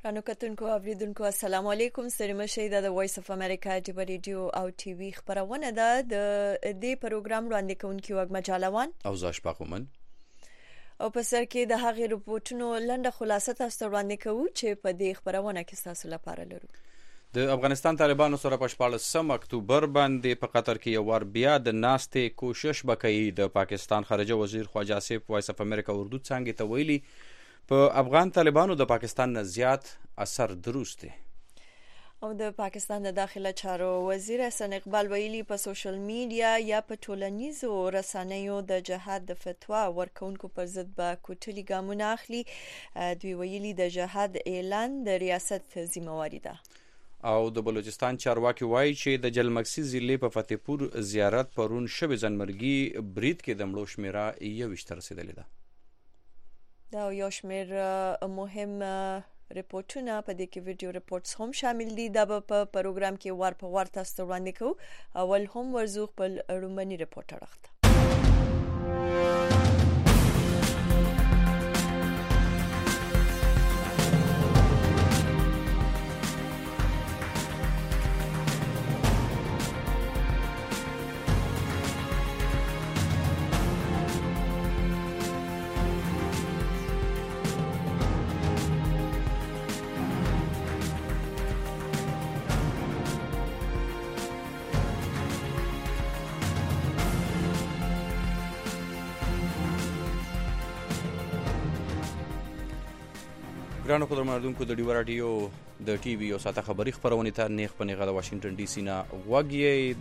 رانو کتونکو اوریدونکو السلام علیکم. ستړي مشئ د وایس اف امریکا ډیبر ریډیو او ټي وی خبرونه ده. د دې پروګرام وړاندې کوونکی وګ مجالوان او زاش پاکومن او په سر کې د هغې رپورټونو لنډه خلاصه تاسو ته وړاندې کوو چې په دې خبرونه کې تاسو لپاره لرو. د افغانستان طالبانو سره په 14 اکتوبر باندې په قطر کې یو ور بیا د ناستې کوشش وکړي. د پاکستان خارجه وزیر خواجه آصف وایس اف امریکا اردو څنګه ته ویلي په افغان طالبانو د پاکستان نه زیات اثر دروست دی. او د پاکستان د داخله چارو وزیر حسن اقبال ویلي په سوشل میډیا یا په ټولنیزو رسنیو د جهاد د فتوا ورکونکو پر ضد به کوټلي ګامونه اخلي. دوی ویلي د جهاد اعلان د ریاست ذمہواری ده. او د بلوچستان چارواکي وایي چې د جلمکسي ضلع په فتحپور زیارت پرون شوی ځنمرګي برید کې د مړو شمیره 21 ته رسیدلې ده. دا یو شمېر مهم ریپورتونه په دې کې ویډیو ریپورتس هم شامل دي. دا په پروګرام کې وار په وار تاسو ته وړاندې کوو. اول هم ورزو خپل رومني ریپورټ راغته. ګرانو قدرمنونکو د ډیو رادیو د ټي وی او ساته خبري خبرونه ته نیغ په نیغه د واشنگټن ډي سي نه وګړي.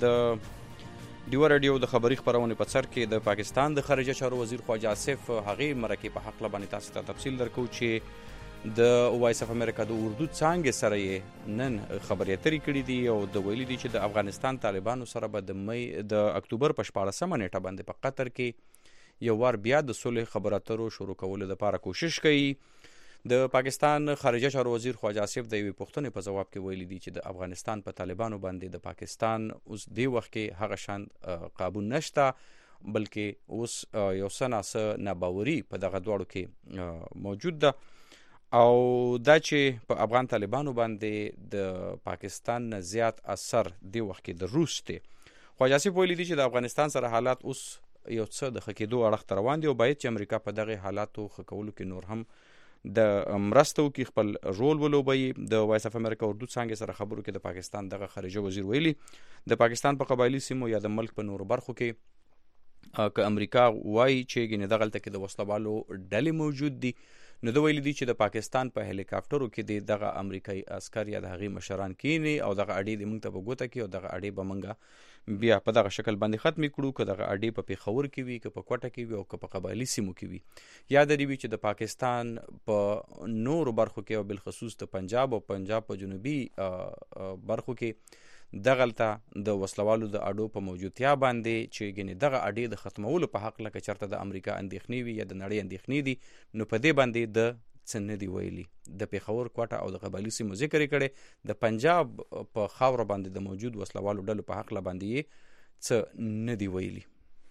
د ډیو رادیو د خبري خبرونه په سر کې د پاکستان د خارجه چارو وزیر خواجه آصف هغه مرکه په حق لبانې تاسو ته تفصیل درکو چې د وایس اف امریکا د اردو څنګه سره نن خبري اترې کړې دي او د ویلي دي چې د افغانستان طالبانو سره به د اکتوبر په 14 نیټه باندې په قطر کې یو ور بیا د صلح خبرو اترو شروع کولو لپاره کوشش کوي. د پاکستان خارجه چارو وزیر خواجه آصف د یوې پوښتنې په جواب کې ویلي دي چې د افغانستان په طالبانو باندې د پاکستان اوس دی وخت کې هغه شان قابو نشته، بلکې اوس یو څه ناباوري په دغه دواړو کې موجود ده او دا چې په افغان طالبانو باندې د پاکستان نه زیات اثر دی وخت کې د روس دی. خواجه آصف ویلي دي چې د افغانستان سره حالات اوس یو څه د خکېدو اړخ ته روان دي او باید چې امریکا په دغه حالاتو خکولو کې نور هم د مرستو کې خپل رول ولوبي. د وایس اف امریکا اردو څنګه سره خبرو کې د پاکستان دغه خارجه وزیر ویلي د پاکستان په قبایلی سیمو یا د ملک په نورو برخو کې که امریکا وایي چې ګینه دغه تل کې د وسلوالو ډلې موجود دي، نو د ویلي دي چې د پاکستان په هلیکاپټرو کې دغه امریکایي عسكر یا د هغې مشران کینی او دغه اډې د موږ ته په ګوته کې او دغه اډې به موږ بیا په دغه شکل باندې ختم کړو، که دغه اډې په پیښور کې وي، که په کوټه کې وي او که په قبایلی سیمو کې وي. یاد لري چې د پاکستان په نورو برخو کې او بالخصوص د پنجاب او پنجاب په جنوبي برخو کې دغلته د وسلوالو د اډو په موجودتیا باندې چې ګنې دغه اډې د ختمولو په حق لکه چرته د امریکا اندېښنې وي یا د نړۍ اندېښنې دي، نو په دې باندې د څه نه دی ویلي. د پیښور کوټه او د قبایلی سیمو ذکر کړي، د پنجاب په خاور باندې د موجود وسلوالو ډلو په حق باندې څه نه دی ویلي.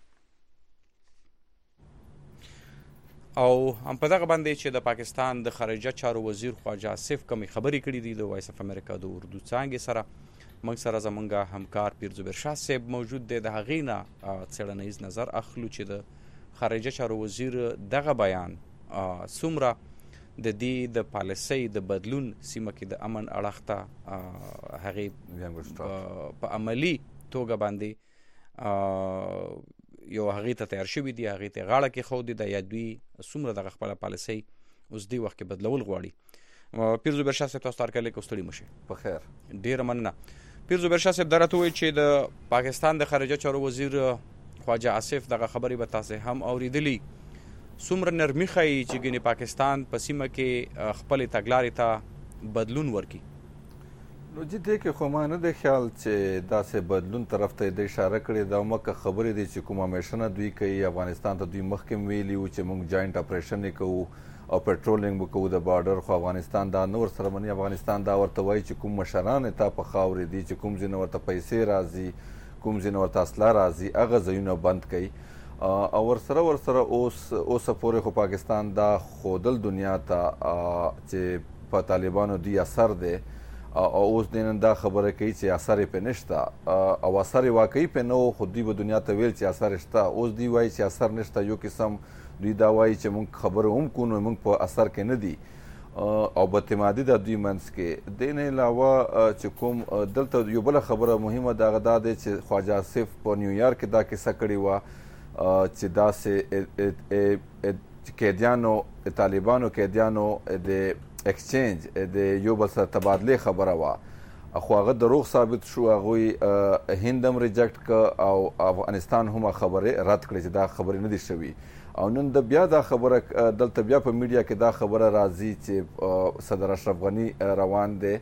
او هم په دغه باندې چې د پاکستان د خارجه چارو وزیر خواجه آصف کومې خبرې کړې دي د وایس اف امریکا د اردو څانګې سره، موږ سره زمونږ همکار پیرزبیر شاه صاحب موجود دی. د هغې نه څېړنیز نظر اخلو چې د خارجه چارو وزیر دغه بیان څومره د دې د پالیسۍ د بدلون سیمه کې د امن اړخ ته هغې په عملي توګه باندې یو هغې ته تیار شوي دي، هغې ته غاړه کېښودې ده یا دوی څومره دغه خپله پالیسۍ اوس دې وخت کې بدلول غواړي. پیرزبیر شاه صاحب تاسو ته هرکلی که ستړي مشئ. په خیر، ډېره مننه. پیرزبیر شاه صاحب دا راته ووایي چې د پاکستان د خارجه چارو وزیر خواجه آصف دغه خبرې به تاسې هم اورېدلي، څومره نرمي ښایي چې ګینې پاکستان په سیمه کې خپلې تګلارې ته بدلون ورکړي. نو دې کې خو ما نه دی خیال چې داسې بدلون طرف ته یې د اشاره کړې. دا مکه خبرې دي چې کوم همیشه نه دوی کوي. افغانستان ته دوی مخکې ویلي وو چې موږ جاینټ اپریشن یې کوو او پټرولینګ به کوو د بارډر، خو افغانستان دا نه ورسره مني. افغانستان دا ورته وایي چې کوم مشران یې تا په خاورې دي، چې کوم ځینې ورته پیسې راځي، کوم ځینې ورته اسلحه راځي، هغه ځایونه بند کوي. او ورسره اوسه پورې خو پاکستان دا ښودل دنیا ته چې په طالبانو دوی اثر دی او اوس دوی نن دا خبره کوي چې اثر یې پرې نشته او اثر یې واقعي پرې نه و، خو دوی به دنیا ته ویل چې اثر یې شته. اوس دوی وایي چې اثر نشته. یو قسم دوی دا وایي چې موږ خبره هم کوو نو موږ په اثر کې نه دي او بداعتمادي ده دوی منځ کې. دې نه علاوه چې کوم دلته یو بله خبره مهمه د هغه دا دی چې خواجه آصف په نیویارک کې دا کیسه کړې وه چې داسې قیدیانو طالبانو قیدیانو د اکسچینج د یو بل سره تبادلې خبره وه، خو هغه دروغ ثابت شو. هغوی هند هم ریجکټ که او افغانستان هم خبرې رد کړې چې دا خبرې نه دي شوي. او نن د بیا دا خبره دلته بیا په میډیا کې دا خبره راځي چې صدر اشرف غني روان دی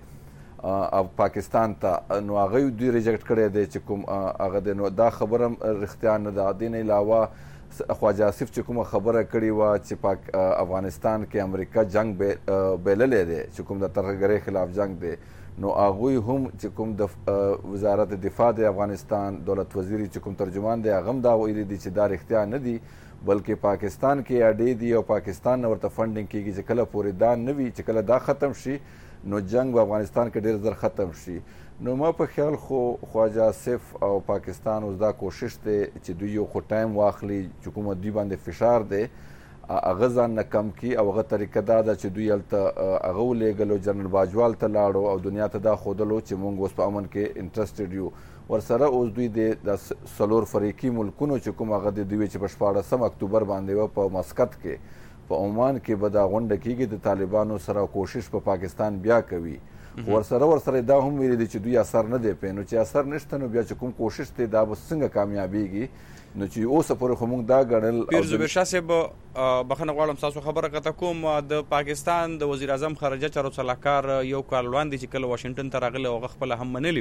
پاکستان ته، نو هغه دوی ریجکټ کړی دی چې کوم هغه دی. نو دا خبره هم رښتیا نه ده. دې نه علاوه خواجه آصف چې کومه خبره کړې وه چې افغانستان کې امریکا جنگ بللی دی چې کوم د ترهګرۍ خلاف جنگ دی، نو هغوی هم چې کوم د وزارت دفاع د افغانستان دولت وزیر چې کوم ترجمان دی هغه هم دا ویلي دي چې دا رښتیا نه دي، بلکې پاکستان کې اډې دي او پاکستان نه ورته فنډینګ کېږي چې کله پورې دا نه وي چې کله دا ختم شي نو جنگ په افغانستان کې ډېر زر ختم شي. نو ما په خیال خو خواجه آصف او پاکستان اوس دا کوشش دی چې دوی یو خو ټایم واخلي چې کومه دوی باندې فشار دی هغه ځان نه کم کړي او هغه طریقه دا ده چې دوی هلته هغه ولېږلو جنرال باجوال ته لاړو او دنیا ته دا ښودلو چې موږ اوس په امن کې انټرسټډ یو. ورسره اوس دوی د 4 فریقي ملکونو چې کوم هغه د دوی چې په 14 اکتوبر باندې وه په مسقط کې په عمان کې به دا غونډه کېږي د طالبانو سره کوشش په پاکستان بیا کوي. ورسره دا هم ویلي دي چې دوی اثر نه دی پرې، نو چې اثر نشته نو بیا چې کوم کوشش دی دا به څنګه کامیابیږي. نو چې اوسه پورې خو موږ دا ګڼل. پیر زبیر شاه صاحب بخښنه غواړم ستاسو خبره قطع کوم. د پاکستان د وزیر اعظم خارجه چارو سلاکار یو کال وړاندې چې کله واشنګټن ته راغلی هغه خپله هم منلي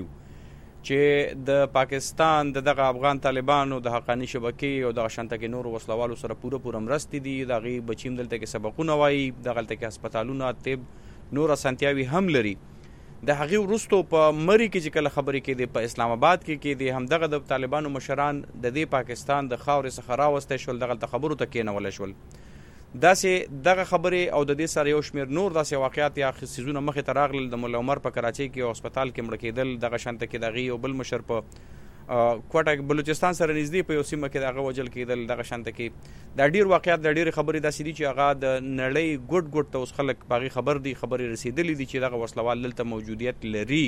چې د پاکستان دغه افغان طالبانو د حقاني شبکې او دغه شانته کې نورو وسلوالو سره پوره مرستې دي، د هغې بچي هم دلته کې سبقونه وایي، دغلته کې هسپتالونه طب نور اسانتیاوې هم لري. د هغې وروستو په مري کې چې کله خبرې کېدې په اسلام آباد کې د همدغه د طالبانو مشران د دې پاکستان د خاورې څخه راوستی شول، دغلته خبرو ته کېنولی شول. داسې دغه خبرې او د دې سره یو شمېر نور داسې واقعات یا څیزونه مخې ته راغلل. د ملا عمر په کراچۍ کې یو هسپتال کې مړه کېدل، دغه شانته کې د هغې یو بل مشر په کوټه بلوچستان سره نږدې په یو سیمه کې د هغه وژل کېدل، دغه شانته کې دا ډېر واقعات د ډېرې خبرې داسې دي چې هغه د نړۍ ګوټ ته اوس خلک په هغې خبر دي، خبرې رسېدلي دي چې دغه وسلوال دلته موجودیت لري.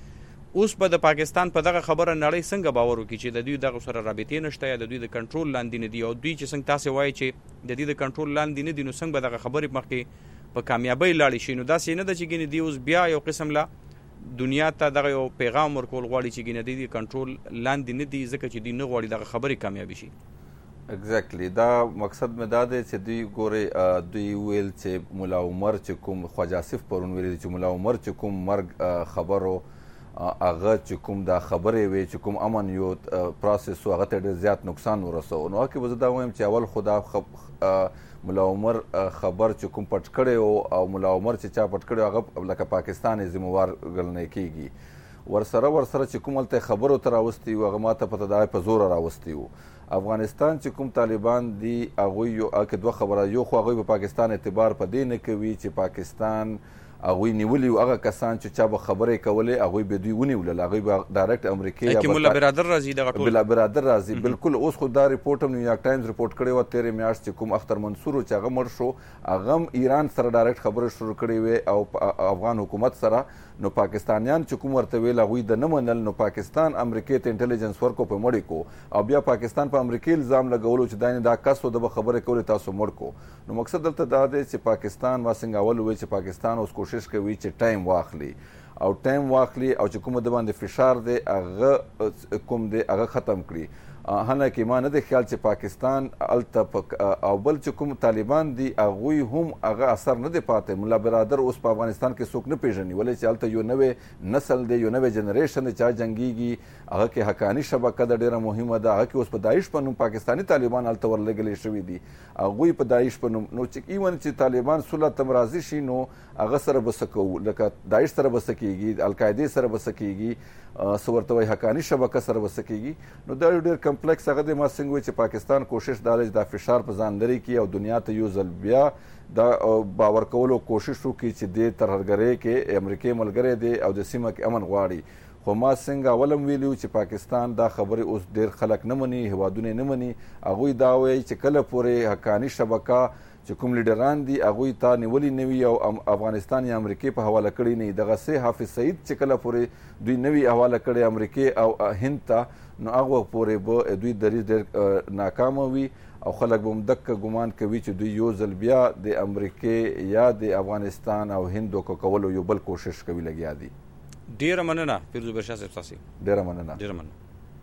اوس به د پاکستان په دغه خبره نړۍ څنګه باور وکړي چې د دوی دغه سره رابطې نشته یا د دوی د کنټرول لاندې نه دي، او دوی چې څنګه تاسې وایي چې د دوی د کنټرول لاندې نه دي، نو څنګه به دغه خبرې مخکې په کامیابۍ لاړې شي. نو داسې نه ده چې ګینې دوی اوس بیا یو قسم لا دنیا ته دغه یو پیغام ورکول غواړي چې ګینې دوی د کنټرول لاندې نه دي ځکه چې دوی نه غواړي دغه خبرې کامیابي شي. اگزیکټلی دا مقصد مې دا دی چې دوی ګورې دوی ویل چې ملا عمر چې کوم خواجه آصف پرون ویلي چې ملا عمر چې کوم مرګ خبرو هغه چې کوم دا خبرې وې چې کوم امن یو پروسس و هغه ته ډېر زیات نقصان ورسو. نو هغه کې به زه دا وایم چې اول خو دا ملا عمر خبر چې کوم پټ کړی او ملا عمر چې چا پټ کړی هغه لکه پاکستان یې ذموار ګڼلی کېږي. ورسره چې کوم هلته خبرو ته راوستي وو هغه ماته پته دا په زوره راوستي وو. افغانستان چې کوم طالبان دي هغوی یو کې دوه خبره، یو خو هغوی په پاکستان اعتبار په دې نه کوي چې پاکستان هغوی نیولي و هغه کسان چې چا به خبرې کولې هغوی به دوی ونیولل، هغوی به ډایرکټ امریکې یا ملا برادر راځي دغه ټول ملا برادر راځي. بالکل اوس خو دا ریپورټ هم نیویارک ټایمز ریپورټ کړی وه تېرې میاشت چې کوم اختر منصور چې هغه مړ شو هغه هم ایران سره ډایرکټ خبرې شروع کړې وې او افغان حکومت سره. نو پاکستانیان چې کوم ورته ویل هغوی د نه منل، نو پاکستان امریکې ته انټلیجنس ورکو په مړې کو او بیا پاکستان په امریکې الزام لګولو چې دا کس و د به خبرې کولې تاسو مړ کو. نو مقصد دلته دا دی چې پاکستان ما څنګه اول وویل چې پاکستان اوس کوشش کوي چې ټایم واخلي او چې کومه د باندې فشار دی هغه کوم دی هغه ختم کړي. حالانکه ما نه دی خیال چې پاکستان هلته او بل چې کوم طالبان دي هغوی هم هغه اثر نه دی پاتې. ملا برادر اوس په افغانستان کې څوک نه پېژني، ولې چې هلته یو نوی نسل دی، یو نوی جنریشن دی چې جنګیږي، هغه کې حقاني شبکه ده ډېره مهمه ده، هغه کې اوس په داعش په نوم پاکستاني طالبان هلته ورلګلې شوي دي، هغوی په داعش په نوم. نو چې ایون چې طالبان صلح ته راضي شي نو هغه سره بسکو لکه داعش سره بسکیږي القاعده سره بسکیږي سورتوي حقانی شبکه سره بسکیږي نو دا ډېر کمپلیکس هغه د ما څنګه چې پاکستان کوشش دالج د فشار په ځان لري کی او دنیا ته یو ځل بیا دا باور کولو کوشش وکړي چې د ترهګرۍ کې امریکای ملګری دی او د سیمه کې امن غواړي خو ما څنګه اولم ویلو چې پاکستان دا خبره اوس ډېر خلک نه مني هوادونه نه مني هغوی دا وایي چې کله پورې حقانی شبکه چې کوم لیډران دي هغوی ته نیولې نه وي او افغانستان یا امریکې په حواله کړی نه دغسې حافظ سعید چې کله پورې دوی نه وي حواله کړی امریکې او هند ته نو هغه پورې به دوی دریځ ډېر ناکامه وي او خلک به هم دقه ګمان کوي چې دوی یو ځل بیا د امریکې یا د افغانستان او هند دوکه کولو یو بل کوشش کوي لګیا دي. ډیره مننه پیروز برشا صاحب تاسو. ډیره مننه. ډیره مننه.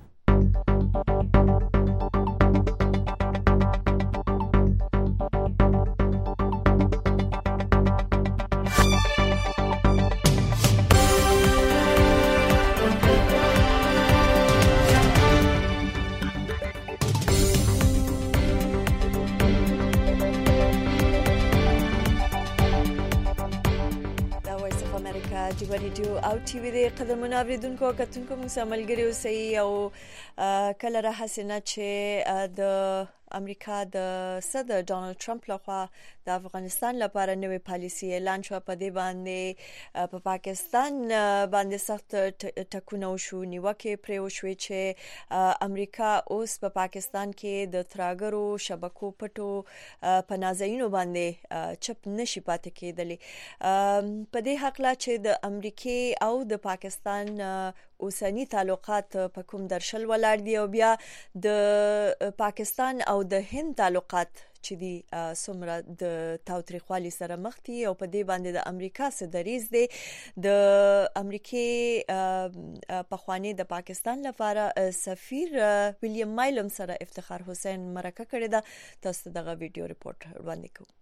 ریډیو او ټي وي د قدرمنو اوریدونکو کتونکو موږ سره ملګري اوسئ او کله را حسینه چې د امریکا د صدر ډونالد ټرمپ لخوا د افغانستان لپاره نوې پالیسي اعلان شو په دې باندې په پاکستان باندې سخت ټکونه وشو نیوکه پرې وشوي چې امریکا اوس په پاکستان کې د تراګرو شبکو پټو پنازینو باندې چپ نشي پاتې کېدلی په دې حق لا چې د امریکای او د پاکستان اوسنی تعلقات په کوم درشل ولاړ دي او بیا د پاکستان او د هند تعلقات چې دي څومره د تاوتریخوالي سره مخ دي او په دې باندې د امریکا سره دریز دي د امریکای پخوانی د پاکستان لپاره سفیر ویلیام مایلم سره افتخار حسین مرکه کړې ده تاسو دغه ویډیو ریپورت وړاندې کوو.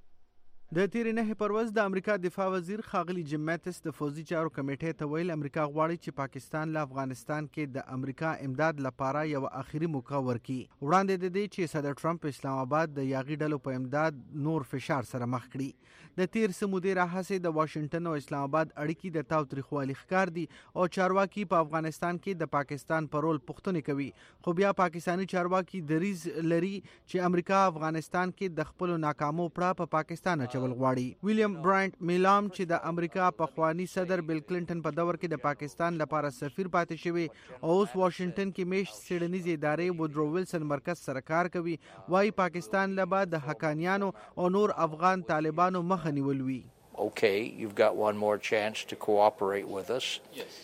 د تیرې نهې پر ورځ د امریکا دفاع وزیر ښاغلي جیم ماتس د فوزي چارو کمیټې ته ویل امریکا غواړي چې پاکستان له افغانستان کې د امریکا امداد لپاره یو اخري موقع ورکړي وړاندې د دې چې صدر ټرمپ اسلام آباد د یاغي ډلو په امداد نور فشار سره مخ کړي. د تیر سمودې راهسې د واشنگټن او اسلام آباد اړیکې د تاوتریخوالي ښکار دي او چارواکي په افغانستان کې د پاکستان پر رول پوښتنې کوي خو بیا پاکستانی چارواکي دریز لري چې امریکا افغانستان کې د خپل ناکامو پړه په پاکستان غواړي. ویلیام برانټ میلام چې د امریکا پخوانی صدر بیل کلینټن په دور کې د پاکستان لپاره سفیر پاتې شوی او اوس واشنگټن کې میش سیډنیز ادارې وودرو ویلسن مرکز سره کار کوي وايي پاکستان لبا د حقانیانو او نور افغان طالبانو مخه نیول وی. Okay, you've got one more chance to cooperate with us. Yes.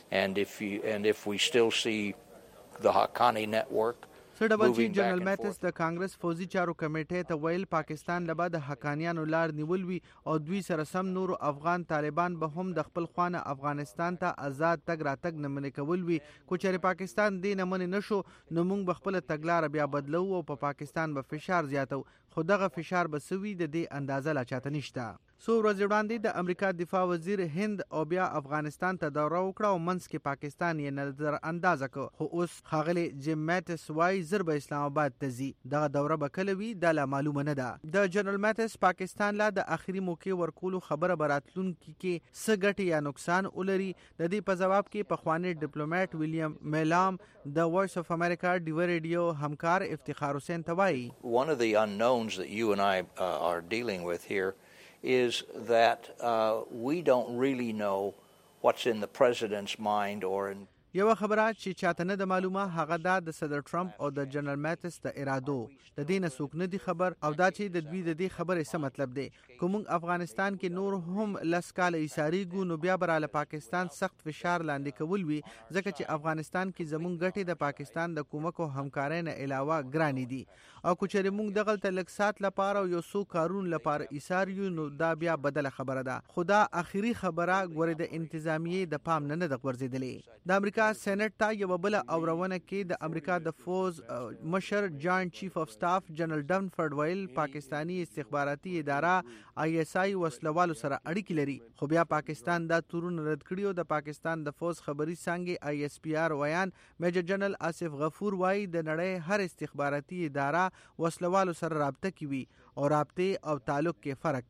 And if we still see the Haqqani network سړبچی جنرال ماتس د کانګرس فوزي چارو کمیټې ته ویل پاکستان لبا د حقانیانو لار نیول وی او دوی سره سم نور افغان طالبان به هم د خپل خوانه افغانستان ته آزاد تګ راتګ نه منې کول وی کو چې پاکستان دې نه منې نشو نو موږ بخپل تګلار بیا بدلو او په پاکستان به فشار زیاتو خو دغه فشار به سوي د دې اندازه لا چاته نشته. سو ورځې وړاندې د امریکا دفاع وزیر هند او بیا افغانستان ته دوره وکړه او منځ کې پاکستان یې نظر اندازه کړ خو اوس ښاغلي جیم ماتس وايي ضرب اسلام آباد ته ځي دغه دوره به کله وي دا لا معلومه نه ده. د جنرال ماتس پاکستان لا د اخري موقع ورکولو خبره براتلونکي کې څه ګټه یا نقصان ولري د دې په جواب کې پخوانی ډیپلوماټ ویلیام میلام د وایس اف امریکا ډیو ریډیو همکار افتخار حسین ته وايي one of the unknowns that you and I are dealing with here is that we don't really know what's in the president's mind or in یو خبره چې چاته نه د معلومه هغه د صدر ټرمپ او د جنرال ماتس د ارادو د دې نه څوک نه دي خبر او دا چې د دوی د دې خبرې څه مطلب دی کوم افغانستان کې نور هم لس کال ایساری ګو نو بیا براله پاکستان سخت فشار لاندې کول وی ځکه چې افغانستان کې زمون ګټې د پاکستان د کومک او همکارۍ نه علاوه ګرانی دي او کوچري مونږ دغه تلک سات لپاره یو سو کارون لپاره ایثار یو نو دا بیا بدله خبره ده خدا اخیری خبره ګوره د انتظامیه د پام نه د غورځیدلې. د امریکا سېنات ته یو بل اورونه کې د امریکا د فوز مشر جاینټ چیف اف سټاف جنرال ډنفورد ویل پاکستانی استخباراتي اداره آی اس آی وسلوالو سره اړیکې لري خو بیا پاکستان دا تورون رد کړیو. د پاکستان د فوز خبري څنګه آی اس پی آر ویان میجر جنرال آصف غفور وایي د نړۍ هر استخباراتي اداره وسلوالو سره رابطه کوي او رابطه او تعلق کې فرق دی.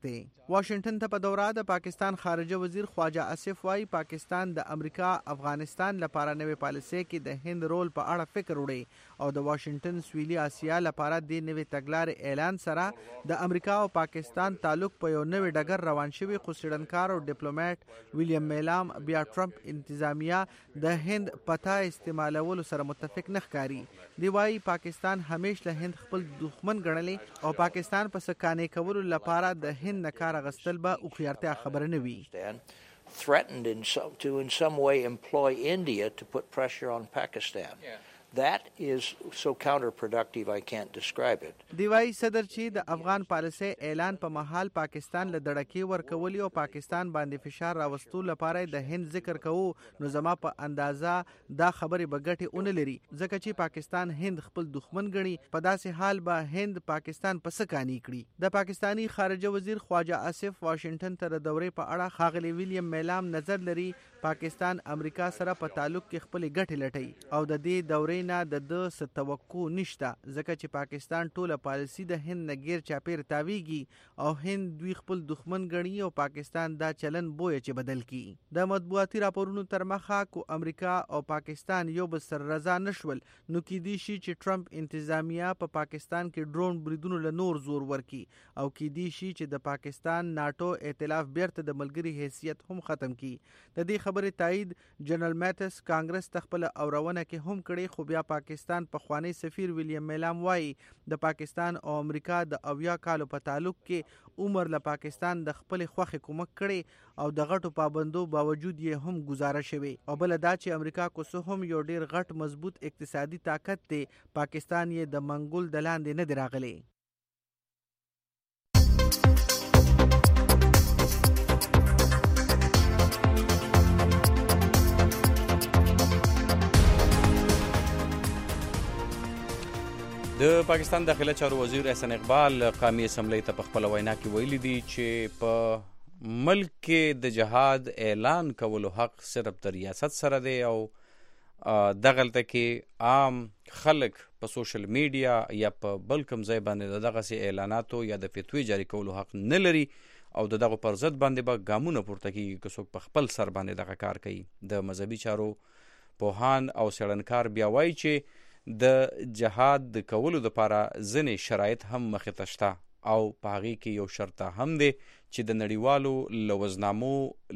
واشنگټن ته په دوره د پاکستان خارجه وزیر خواجه آصف وايي پاکستان د امریکا افغانستان لپاره نوې پالیسي کې د هند رول په اړه فکر وړي او د واشنگټن سویلي اسیا لپاره د نوې تګلارې اعلان سره د امریکا او پاکستان تعلق په یو نوې ډګر روان شوی خو سیډنکار او ډیپلوماټ ویلیام میلام بیا ټرمپ انتظامیه د هند پتا استعمالولو سره متفق نه ښکاري. دی وايي پاکستان همیشه له هند خپل دښمن ګڼلی او پاکستان په سکانې کولو لپاره د هند نه کار اخیستل به هوښیارتیا خبره نه وي. Threatened in some way employ India to put pressure on Pakistan. That is so counterproductive I can't describe it. دیوای صدر چې د افغان پالیسي اعلان په محل پاکستان له دړکې ورکولي او پاکستان باندې فشار راوستو لپاره د هند ذکر کوو نو زما په اندازه دا خبرې به ګټې اون لري ځکه چې پاکستان هند خپل دښمن ګڼي په داسې حال به هند پاکستان په سکانی کړي. د پاکستانی خارجه وزیر خواجه آصف واشنگټن ته د دورې په اړه ښاغلی ویلیام میلام نظر لري پاکستان امریکا سره په تعلق کې خپل ګټې لټي او د دې دورې نه د څه توقع نشته ځکه چې پاکستان ټوله پالیسي د هند نه غیر چاپیر تاویږي او هند دوی خپل دښمن ګڼي او پاکستان دا چلن بوی چې بدل کی. د مطبوعاتي راپورونو تر مخه کو امریکا او پاکستان یو بل سره رضا نشول نو کې دی شي چې ټرمپ انتظامیه په پاکستان کې ډرون بریدونو له نور زور ورکي او کې دی شي چې د پاکستان ناتو ائتلاف بیرته د ملګری حیثیت هم ختم کی. د دې خبرې تایید جنرال میتس کانګرس تخپل اورونه کې هم کړي خو بیا پاکستان پخوانی سفیر ویلیام میلام وايي د پاکستان او امریکا د 80 کالو په تعلق کې عمر له پاکستان د خپل خوخه کومک کړي او د غټو پابندو باوجود یې هم گزاره شوی او بل دا چې امریکا کو سه هم یو ډیر غټ مضبوط اقتصادي طاقت دی پاکستان یې د منګول د لاندې نه دی راغلی. د پاکستان داخله چارو وزیر احسان اقبال قومي اسمبلی ته په خپل وینا کې ویلي دي چې په ملک کې د جهاد اعلان کولو حق صرف د ریاست سره دی او دغلته کې عام خلک په سوشل میډیا یا په بل کوم ځای باندې دغه اعلاناتو یا د فتوی جاری کولو حق نه لري او دغه پر ضد باندې به ګامونه پورته کیږي که څوک په خپل سر باندې دغه کار کوي. د مذهبي چارو پوهان او څېړنکار بیا وایي چې د جهاد د کولو لپاره ځینې شرایط هم مخې ته شته او په هغې کې یو شرط هم دی چې د نړیوالو لوزنامو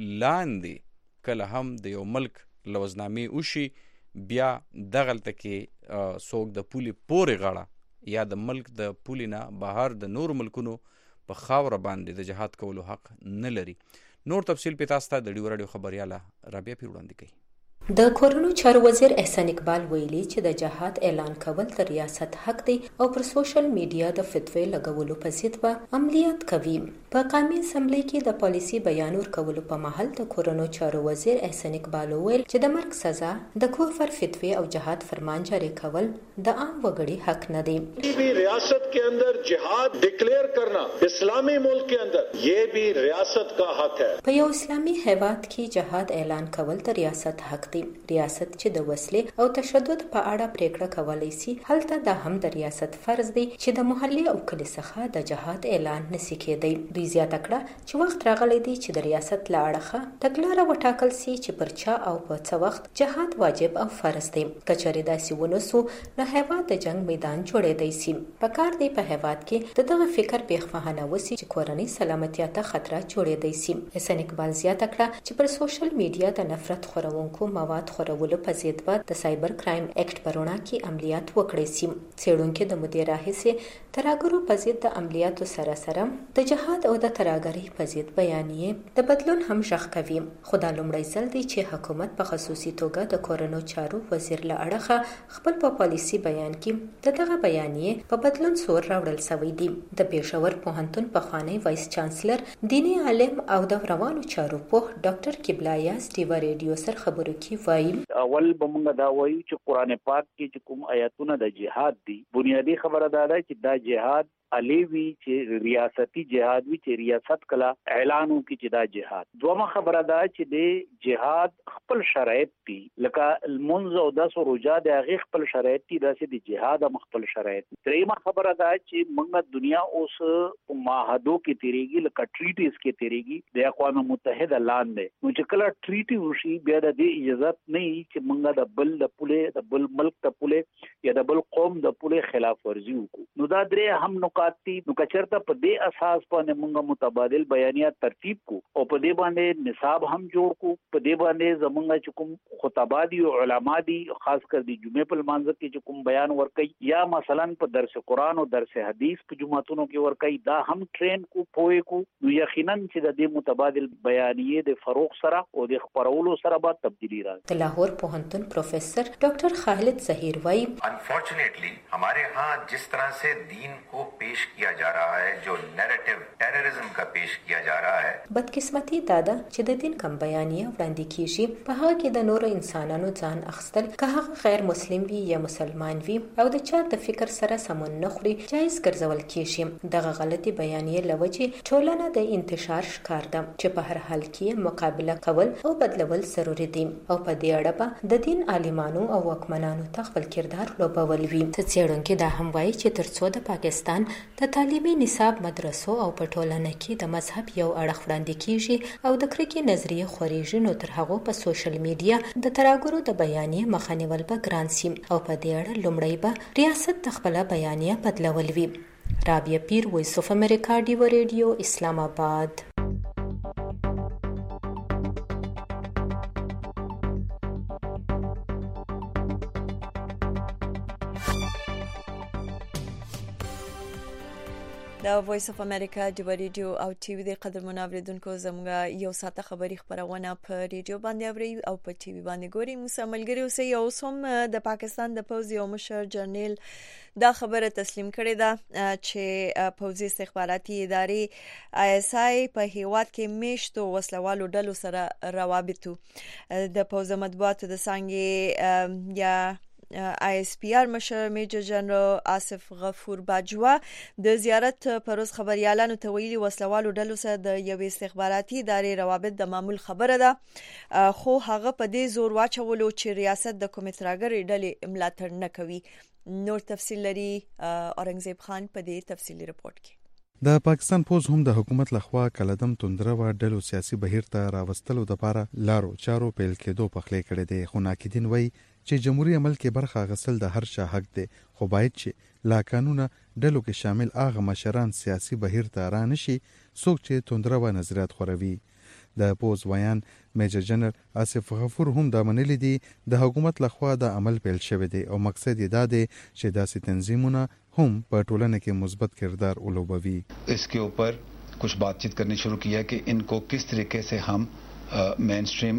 لاندې کله هم د یو ملک لوزنامې وشي بیا دغلته کې څوک د پولې پورې غاړه یا د ملک د پولې نه بهر د نور ملکونو په خاوره باندې د جهاد کولو حق نه لري. نور تفصیل په تاسو ته د ډیو رادیو خبرياله رابعه پیر وړاندې کوي. د کورونو چارو وزیر احسان اقبال ویلي چې د جهاد اعلان کول د ریاست حق دی او پر سوشل میډیا د فتوی لګولو په ضد به عملیات کوي. په قومي اسمبلی کې د پالیسي بیان ورکولو په مهال د کورونو چارو وزیر احسان اقبال ویل چې د مرګ سزا د کفر فتوی او جهاد فرمان جاری کول د عام وګړي حق نه دی. بھی ریاست کے اندر جہاد ڈکلیئر کرنا اسلامی ملک کے اندر یہ بھی ریاست کا حق ہے. په یو اسلامي هیواد کې جهاد اعلان کول د ریاست حق دی. ریاست چې د وسلې او تشدد په اړه پریکړه کولای شي هلته د هم د ریاست فرض دی چې د محلي او کلي څخه د جهاد اعلان نشي کېدی. دوی زیاته کړه چې وخت راغلی دی چې د ریاست له اړخه تګلاره وټاکل شي چې پر چا او په څه وخت جهاد واجب او فرض دی. کچېرې داسې ونسو نو هیواد د جنگ میدان جوړېدای شي. په کار دی په هیواد کې د دغه فکر پیښفهانه وسی چې کورنۍ سلامتیا ته خطر جوړېدای شي. احسان اقبال زیاته کړه چې پر سوشل میډیا د نفرت خورونکو مواد خورولو په ضد به د سایبر کرایم اکټ پرونا کې عملیات وکړي شي. څېړونکو د مدیر راهیسې تراګرو په ضد د عملیاتو سره سره د جهاد او د تراګرۍ په ضد بیانیه د بدلون هم شخ کوي. خو دا لومړی ځل دی چې حکومت په خصوصي توګه د کورونو چارو وزیر له اړخه خپل په پالیسي بیان کې دغه بیانیه په بدلون سور راوړل شوی دی. د پېښور پوهنتون پخوانی وایس چانسلر دینی عالم او د روانو چارو په ډاکټر قبله یاز ډیو رادیو سره خبرو کې وایي اول به موږ دا وایو چې قران پاک کې چې کوم آیاتونه د جهاد دي بنیادی خبره دا ده چې دا جهاد علیوی چې ریاستي جهاد وی چې ریاست کلا اعلان وکړي چې دا جهاد. دومره خبره ده چې د جهاد خپل شرایط دي لکه المنز او د روزه د هغه خپل شرایط دي داسې د جهاد هم خپل شرایط. دریمه خبره ده چې موږ دنیا اوس په معاهدو کې تیریږي لکه ټریټیز کې تیریږي د اقوام متحده لاندې. نو چې کله ټریټي وشي بیا د دې اجازه نه چې موږ د بل د پوله د بل ملک د پوله یا د بل قوم د پوله خلاف ورزي وکړو. نو دا درې هم نو کچرته په دې اساس باندې موږ متبادل بیانیات ترتیب کو او په دې باندې نصاب هم جوړ کو. په دې باندې زمونږ چې کوم خطبا دي او علما دي خاص کر د جمعې په منځ کې چې کوم بیان ورکړي یا مثلا په درس قرآن او درس حدیث په جمعاتونو کې ورکړي دا هم ټرین کو پوي کو. نو یقینا چې د دې متبادل بیانیې د فروغ سره او د خبرولو سره به تبدیلی راځي. د لاهور پوهنتون پروفیسر ډاکټر خالد ظهیر وايي unfortunately हमारे यहाँ जिस तरह से दीन को पेश किया जा रहा है जो नैरेटिव टेररिज्म का पेश किया जा रहा है بدقسمتي دادا چې د دین کم بیانیه وړاندې کیږي په هغه کې د نورو انسانانو ځان اخستل که هغه غیر مسلم وي یا مسلمان وي او د چا د فکر سره سمون نه خوري جایز ګرځول کیږي. دغه غلطي بیانیه لوجه ټولنه د انتشار ښکار ده چې په هر حال کې مقابله کول او بدلول ضروري دي او په دې اړه به د دین عالمانو او حکمرانو ته خپل کردار لوبول وي. څېړونکي دا هم وایي چې ترڅو د پاکستان د تعلیمي نصاب مدرسو او په ټولنه کې د مذهب یو اړخ وړاندې کیږي او د کرکې نظریه خوريږي نو تر هغه په سوشل میډیا د تراګرو د بیانیه مخه نیول به ګران سي او په دې اړه لومړی به ریاست د خپل بیانیه بدلول وي. رابعه پیر، وایس اف امریکا، ډیو ریډیو، اسلام آباد. دا وایس اف امریکا د ریډیو او ټي وي د قدر منوریدونکو زموږه یو ساعته خبري خبرونه په ریډیو باندې اوري او په ټي وي باندې ګوري. موږ ملګری اوسې یو سم د پاکستان د پوز یو مشر جنرال دا خبره تسلیم کړې ده چې پوزي استخباراتي ادارې ISI په هیواد کې میشتو وسلوالو ډلو سره روابطو د پوز مطبوعاتو د څنګه یا ISPR مشر میجر جنرال آصف غفور باجوا د زیارت پروز خبريالانو ته ویلي وسلوالو ډلو سره د یو استخباراتي ادارې روابط د معمول خبره ده خو هغه په دې زور واچولو چې ریاست د کومې ترګری ډلې ملاتړ نه کوي. نور تفصیل لري اورنګزیب خان په دې تفصیلی رپورت کې. د پاکستان پوز هم د حکومت لخوا کلدم توندرو ډلو سیاسي بهیر ته راوستلو د لپاره لارو چارو پیل کېدو په خلې کړي دي. خو ناقدین وایي چې جمهوریت عمل کې برخه غسل د هر چا حق دی خو باید چې لا قانونا ډلو کې شامل هغه مشران سیاسي بهیر ته را نشي څوک چې توندرو نظریات خوروي. د پوز ویان میجر جنرال آصف غفور هم دا منلی دي د حکومت لخوا د عمل پیل شوی دی او مقصد یې دا دی چې داسې تنظیمونه هم په ټولنه کې مثبت کردار ولوبوي. इसके ऊपर कुछ बातचीत करनी शुरू की है कि इनको किस तरीके से हम मेन स्ट्रीम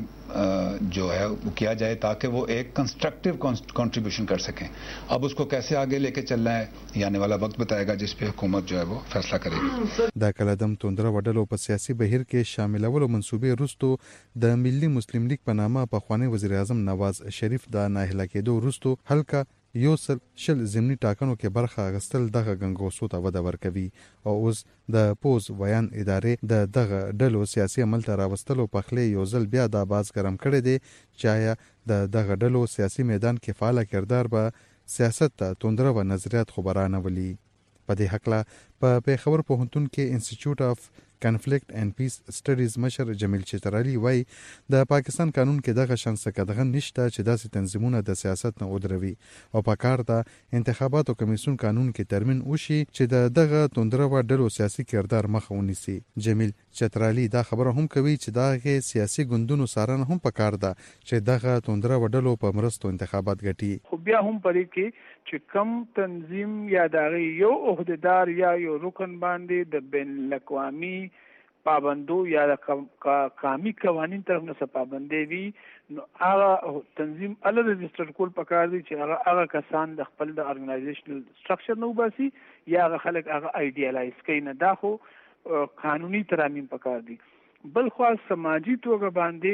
जो है वो किया जाए ताकि वो एक कंस्ट्रक्टिव कंट्रीब्यूशन कर सकें. अब उसको कैसे आगे लेके चलना है ये आने वाला वक्त बताएगा जिस पे हुकूमत जो है वो फैसला करेगी. دا کلدم توندره وډلو په سیاسي بهیر کې شاملولو منسوبې وروستو د ملي مسلم لیگ په نامه پخوانی وزیر اعظم نواز شریف د ناهله کېدو وروستو هلکه یو شل ضمني ټاکنو کې برخه اخیستل دغه غنګوسو ته وده ورکوي او اوس د پوز ویان ادارې د دغه ډلو سیاسي عمل ته راوستلو په خلې یو ځل بیا د باز ګرم کړي دي چې آیا د دغه ډلو سیاسي میدان کې فعال کردار به سیاست ته توندره و نظریات خبرانه ولي. په دې حق په پیښور پوهنتون کې انسټیټیوټ اف کنفلیکټ اینڈ پیس سټډیز مشر جمیل چترالی وای د پاکستان قانون کې دغه شانس کدغه نشته چې داسې تنظیمونه د سیاست نه ودروي او په کار د انتخاباتو کمیسیون قانون کې ترمن وشي چې دغه توندره و ډلو سیاسي کردار مخه ونیسي. جمیل چترالی دا خبره هم کوي چې دغه سیاسي ګوندونو سارنه هم په کار ده چې دغه توندره و ډلو په مرستو انتخابات ګټي. خو بیا هم پرې کې چې کم تنظیم یا دغه یو عہدیدار یا یو رکن باندې د بین الاقوامي پابندو یا د قومي قوانین طرف نه پابندي وي نو هغه تنظیم ال رجستر کول پکار دي چې هغه کسان د خپل د ارګنایزیشنل سټرکچر نو باسي یا هغه خلک هغه ایډیالایز کوي نه دا خو قانوني ترامیم پکار دي. بل خو سماجی توګه باندې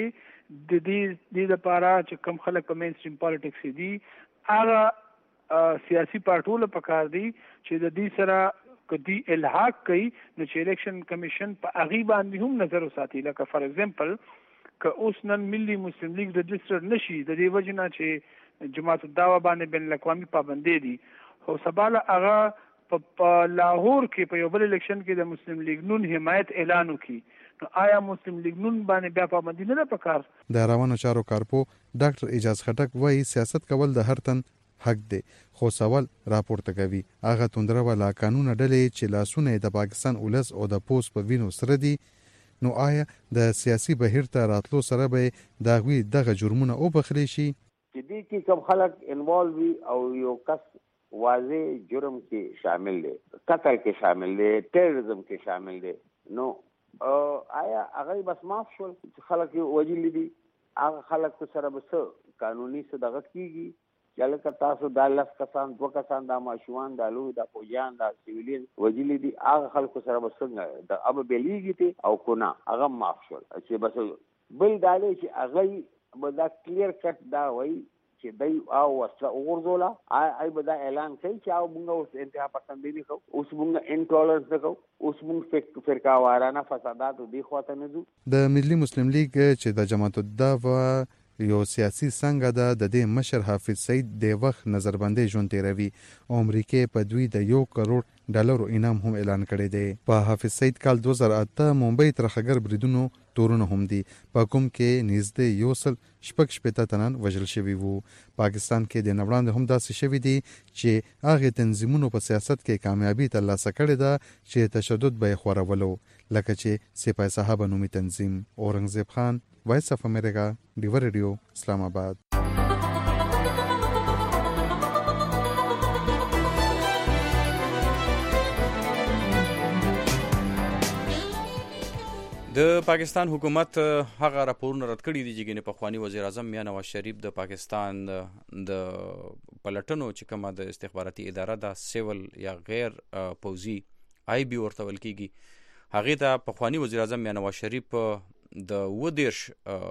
د دې لپاره چې کم خلک په مین سټریم پالیټکس دي هغه سیاسي پارټول په کار دي چې د دې سره کدي الحاق کوي نو چې الیکشن کمیشن په هغه باندې هم نظر وساتي. لکه فار ایگزامپل که اوس نن ملي مسلم لیگ رجسټر نشي د دې وجنه چې جماعت الدعوه باندې بین الاقوامي پابندي دي، خو سباله هغه په لاهور کې په یو بل الیکشن کې د مسلم لیگ نون حمایت اعلان وکړي، نو آیا مسلم لیگ نون باندې بیا پابندي نه پکار؟ د روانو چارو کارپو ډاکټر اعجاز خټک وایي سیاست کول د هر تن حق دی، خو سوال راپورته کوي هغه توندره ولا قانون ډلې چې لاسونه د پاکستان ولس او د پوس په وینو سره دي، نو آیا د سیاسي بهیر ته راتلو سره به دغوی دغه جرمونه او بخلی شي؟ چې دې کې کوم خلک انوالو وي او یو کس واضح جرم کې شامل دی، قتل کې شامل دی، ټیرریزم کې شامل دی، نو آیا هغه بس معاف شول چې خلک وجلی دي؟ هغه خلک سره به قانوني څه دغه کیږي چې لکه تاسو دا 10 کسان 2 کسان دا ماشومان دا لوی دا فوجیان دا سیویلین وجلی دي، هغه خلکو سره به څنګه د اب بیلیږي او کونه هغه معاف شول چې بس بل دالې چې هغه به دا کلیر کټ دا وایي چې دای او وسله وګرځولا آی به دا اعلان کوي چې او موږ اوس انتها پسندي نه کوو، اوس موږ انټولرنس نه کوو، اوس موږ فرقه وارانه فسادات دی خواته نه ځو. د ملي مسلم لیگ چې د جماعت الدعوه یو سیاسي څنګه د دې مشر حافظ سعید د وخت نظربندۍ ژوند تیروي او امریکای په دوی د $1 کروڑ انعام هم اعلان کړی دی. په حافظ سعید کال 2008 ممبئی ترخګر بریدونو تورونه هم دي، په کوم کې نږدې 160 تنان وژل شوي وو. پاکستان کې د نوړاند هم داسې شوي دي چې هغه تنظیمونو په سیاست کې کامیابی ترلاسه کړې ده چې تشدد به خورولو، لکه چې سپاه صحابه نومي تنظیم. اورنګزیب خان، وایس اف امریکا، ډیور ریډیو، اسلام آباد. د پاکستان حکومت هغه راپورونه رد کړي دي چې په خواني وزیر اعظم میاں نواز شریف د پاکستان د پلټنو چې کومه د استخباراتي اداره د سیول یا غیر پوزي آی بي ورته ویل کیږي، هغه ته په خواني وزیر اعظم میاں نواز شریف د ودیرش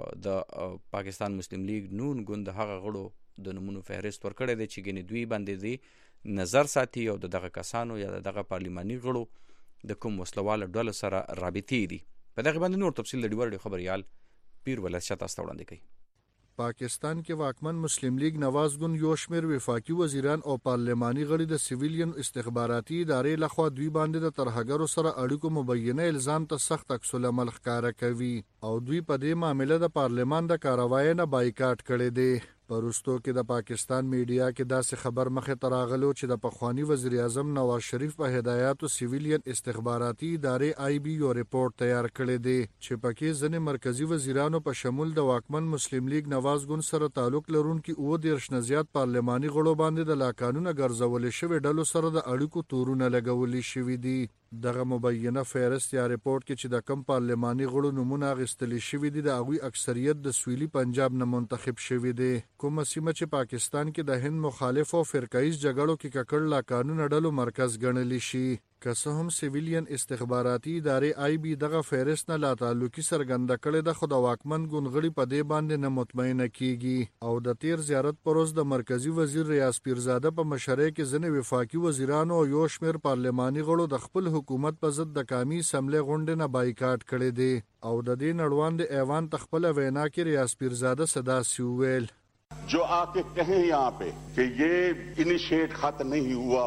د پاکستان مسلم لیگ نون ګوند هغه غړو د نمونو فهرست ورکړی دی چې ګنې دوی باندې دی نظر ساتي او دغه کسانو یا دغه پارلیماني غړو د کوم وسلواله ډلو سره رابطې دي. په دغه باندې نور تفصیل د ډیور خبريال پیر ولایت شته وړاندې کوي. پاکستان کې واکمن مسلم لیگ نواز ګوند یو شمېر وفاقي وزیران او پارلماني غړي د سیویلین استخباراتي ادارې لخوا دوی باندې د ترهګرو سره اړیکو مبینه الزام ته سخت عکس العمل ښکاره کوي او دوی په دې معاملې د پارلمان د کاروای نه بایکاټ کړی دی. پرستو کې د پاکستان میډیا کې داسې خبر مخه تراغلو چې د پخوانی وزیر اعظم نواز شریف په هدایاتو سیویلین استخباراتي ادارې آی بي یو ریپورت تیار کړی دی چې پکې ځنې مرکزی وزیرانو په شمول د واکمن مسلم لیگ نواز ګوند سره تعلق لرونکي 19 نه زیات پارلماني غړو باندې د لاقانونه ګرځول شوی ډلو سره د اړیکو تورونه لګولې شوی دي. دغه مبینه فهرست یا ریپورت کې چې د کم پارلماني غړو نمونه اخیستل شوی دي د هغوی اکثریت د سویلي پنجاب نه منتخب شوی دی، کومه سیمه چې پاکستان کې د هند مخالف او فرقایز جګړو کې ککړ لا قانون ډلو مرکز ګڼل شي. که څه هم سیویلین استخباراتي ادارې آی بي دغه فهرست نه لا تعلقي څرګنده کړې ده، خو د واکمن ګوند غړي په دې باندې نه مطمئنه کیږي او د تیر زیارت پر ورځ د مرکزی وزیر ریاض پیرزاده په مشرۍ کې ځینې وفاقي وزیرانو او یو شمېر پارلماني غړو د خپل حکومت په ضد د قومي اسمبلی غونډې نه بایکاټ کړی دی او د دې نړوند ایوان تخپل وینا کې ریاض پیرزاده صدا سی ویل जो आके कहें यहाँ पे कि ये इनिशिएट खत नहीं हुआ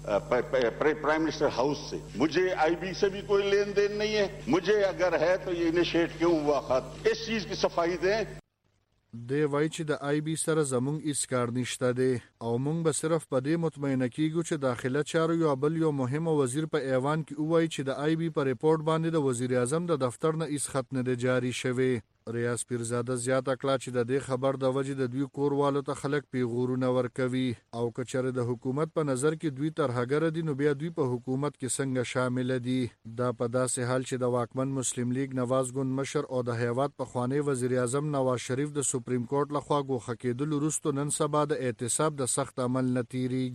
प्राइम मिनिस्टर हाउस से, मुझे आईबी से भी कोई लेन देन नहीं है, मुझे अगर है तो ये इनिशिएट क्यों हुआ खत, इस चीज की सफाई दें. دی وای چې د آی بي سره زمونږ هیڅ کار نشته دی او مونږ به صرف په دې مطمئنه کیږو چې داخله چارو یو بل یو مهم وزیر په ایوان کې وایي چې د آی بي په ریپورت باندې د وزیر اعظم د دفتر نه هیڅ خط نه دی جاری شوی. ریاض پیرزاده زیاته کړه چې د دې خبر د وجې د دوی کوروالو ته خلک پیغورونه ورکوي او که چېرې د حکومت په نظر کې دوی ترهګره دي نو بیا دوی په حکومت کې څنګه شامل دي. دا په داسې حال چې د واکمن مسلم لیگ نواز ګوند مشر او د هیواد پخوانی وزیر اعظم نواز شریف د سپریم کورټ لخوا ګوښه کېدلو وروسته نن سبا د اعتصاب د سخت عمل نه تیریږي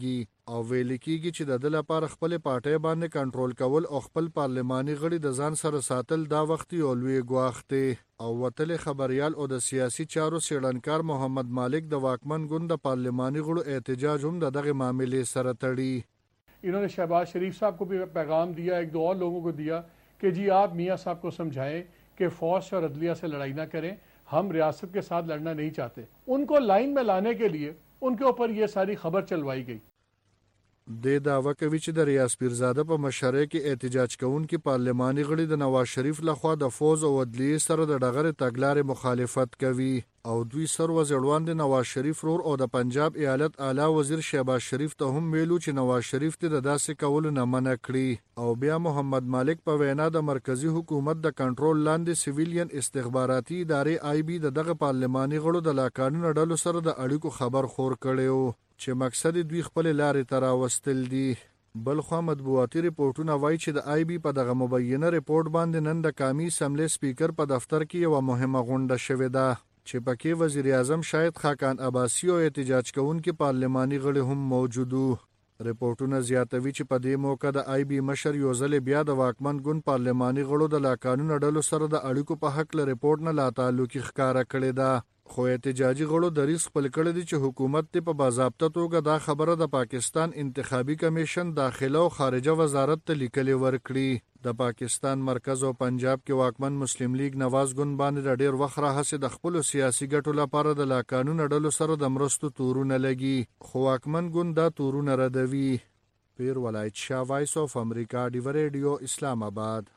او ویل کېږي چې د لپاره خپل پارټي باندې کنټرول کول او خپل پارلماني غړي د ځان سره ساتل دا وخت یو لوی ګواښ دی. او وتل خبريال او د سیاسي چارو سیړنکار محمد مالک د واکمن ګوند د پارلماني غړو احتجاج هم دغه معاملې سره تړي. इन्होंने शहबाज शरीफ साहब को भी पैगाम दिया, एक दो और लोगों को दिया कि जी आप मियाँ साहब को समझाएं कि फौज और अदलिया से लड़ाई ना करें, हम रियासत के साथ लड़ना नहीं चाहते. उनको लाइन में लाने के लिए उनके ऊपर ये सारी खबर चलवाई गई. د داوا کوي چې د ریاض پیرزاده په مشرۍ کې احتجاج کوونکي پارلماني غړي د نواز شریف لخوا د فوز او عدلیې سره د ډغرې تګلارې مخالفت کوي او دوی سر وزړوان د نواز شریف رور او د پنجاب ایالت اعلی وزیر شهباز شریف ته هم ویلو چې نواز شریف ته د داسې کولو نه منع کړي. او بیا محمد مالک په وینا د مرکزی حکومت د کنټرول لاندې سیویلین استخباراتي ادارې آی بي دغه پارلماني غړو د لاکانو ډلو سره د اړیکو خبر خور کړي چې مقصد دوی خپل لارې ته راوستل دي. بل خو مطبوعاتي ریپورتونه وایي چې د آی بي په دغه مبینه ریپورت باندې نن د قومي اسمبلی سپیکر په دفتر کې یو مهمه غونډه شوې ده چې پکې وزیر اعظم شاهد خاقان عباسی او احتجاج کوونکي پارلماني غړي هم موجودو. ریپورتونه زیاتوي چې په دې موقع د آی بي مشر یو ځل بیا د واکمن ګوند پارلماني غړو د لاکانو ډلو سره د اړیکو په حق له ریپورت نه لا تعلقي ښکارا کړې ده. خو احتجاجي غړو دریځ خپل کړی دی چې حکومت ته په باضابطه توګه دا خبره د پاکستان انتخابي کمیشن داخله او خارجه وزارت ته لیکلې ورکړي. د پاکستان مرکز او پنجاب کې واکمن مسلم لیگ نواز ګوند باندې ډېر وخت راهسې د خپل سیاسي ګټو لپاره د لاکانو ډلو سره د مرستو تورونه لګي خو واکمن ګوند دا تورونه ردوي. پیر ولایت شاه وایس اف امریکا ډیو ریډیو اسلام آباد.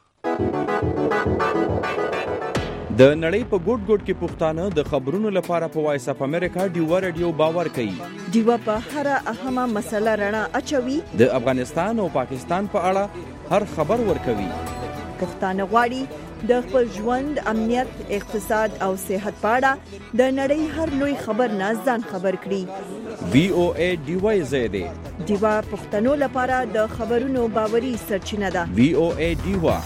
د نړۍ په ګوټ ګوټ کې پښتانه د خبرونو لپاره په وایس اف امریکا ډیو ریډیو باور کوي. ډیو په هر اهمه مسله رڼا اچوي. د افغانستان او پاکستان په اړه هر خبر ورکوي. پښتانه غواړي د خپل ژوند، امنیت، اقتصاد او صحت په اړه د نړۍ هر لوی خبر نه ځان خبر کړي. وی او ای ډیو زیاده ډیو پښتنو لپاره د خبرونو باوري سرچینه ده. وی او ای ډیو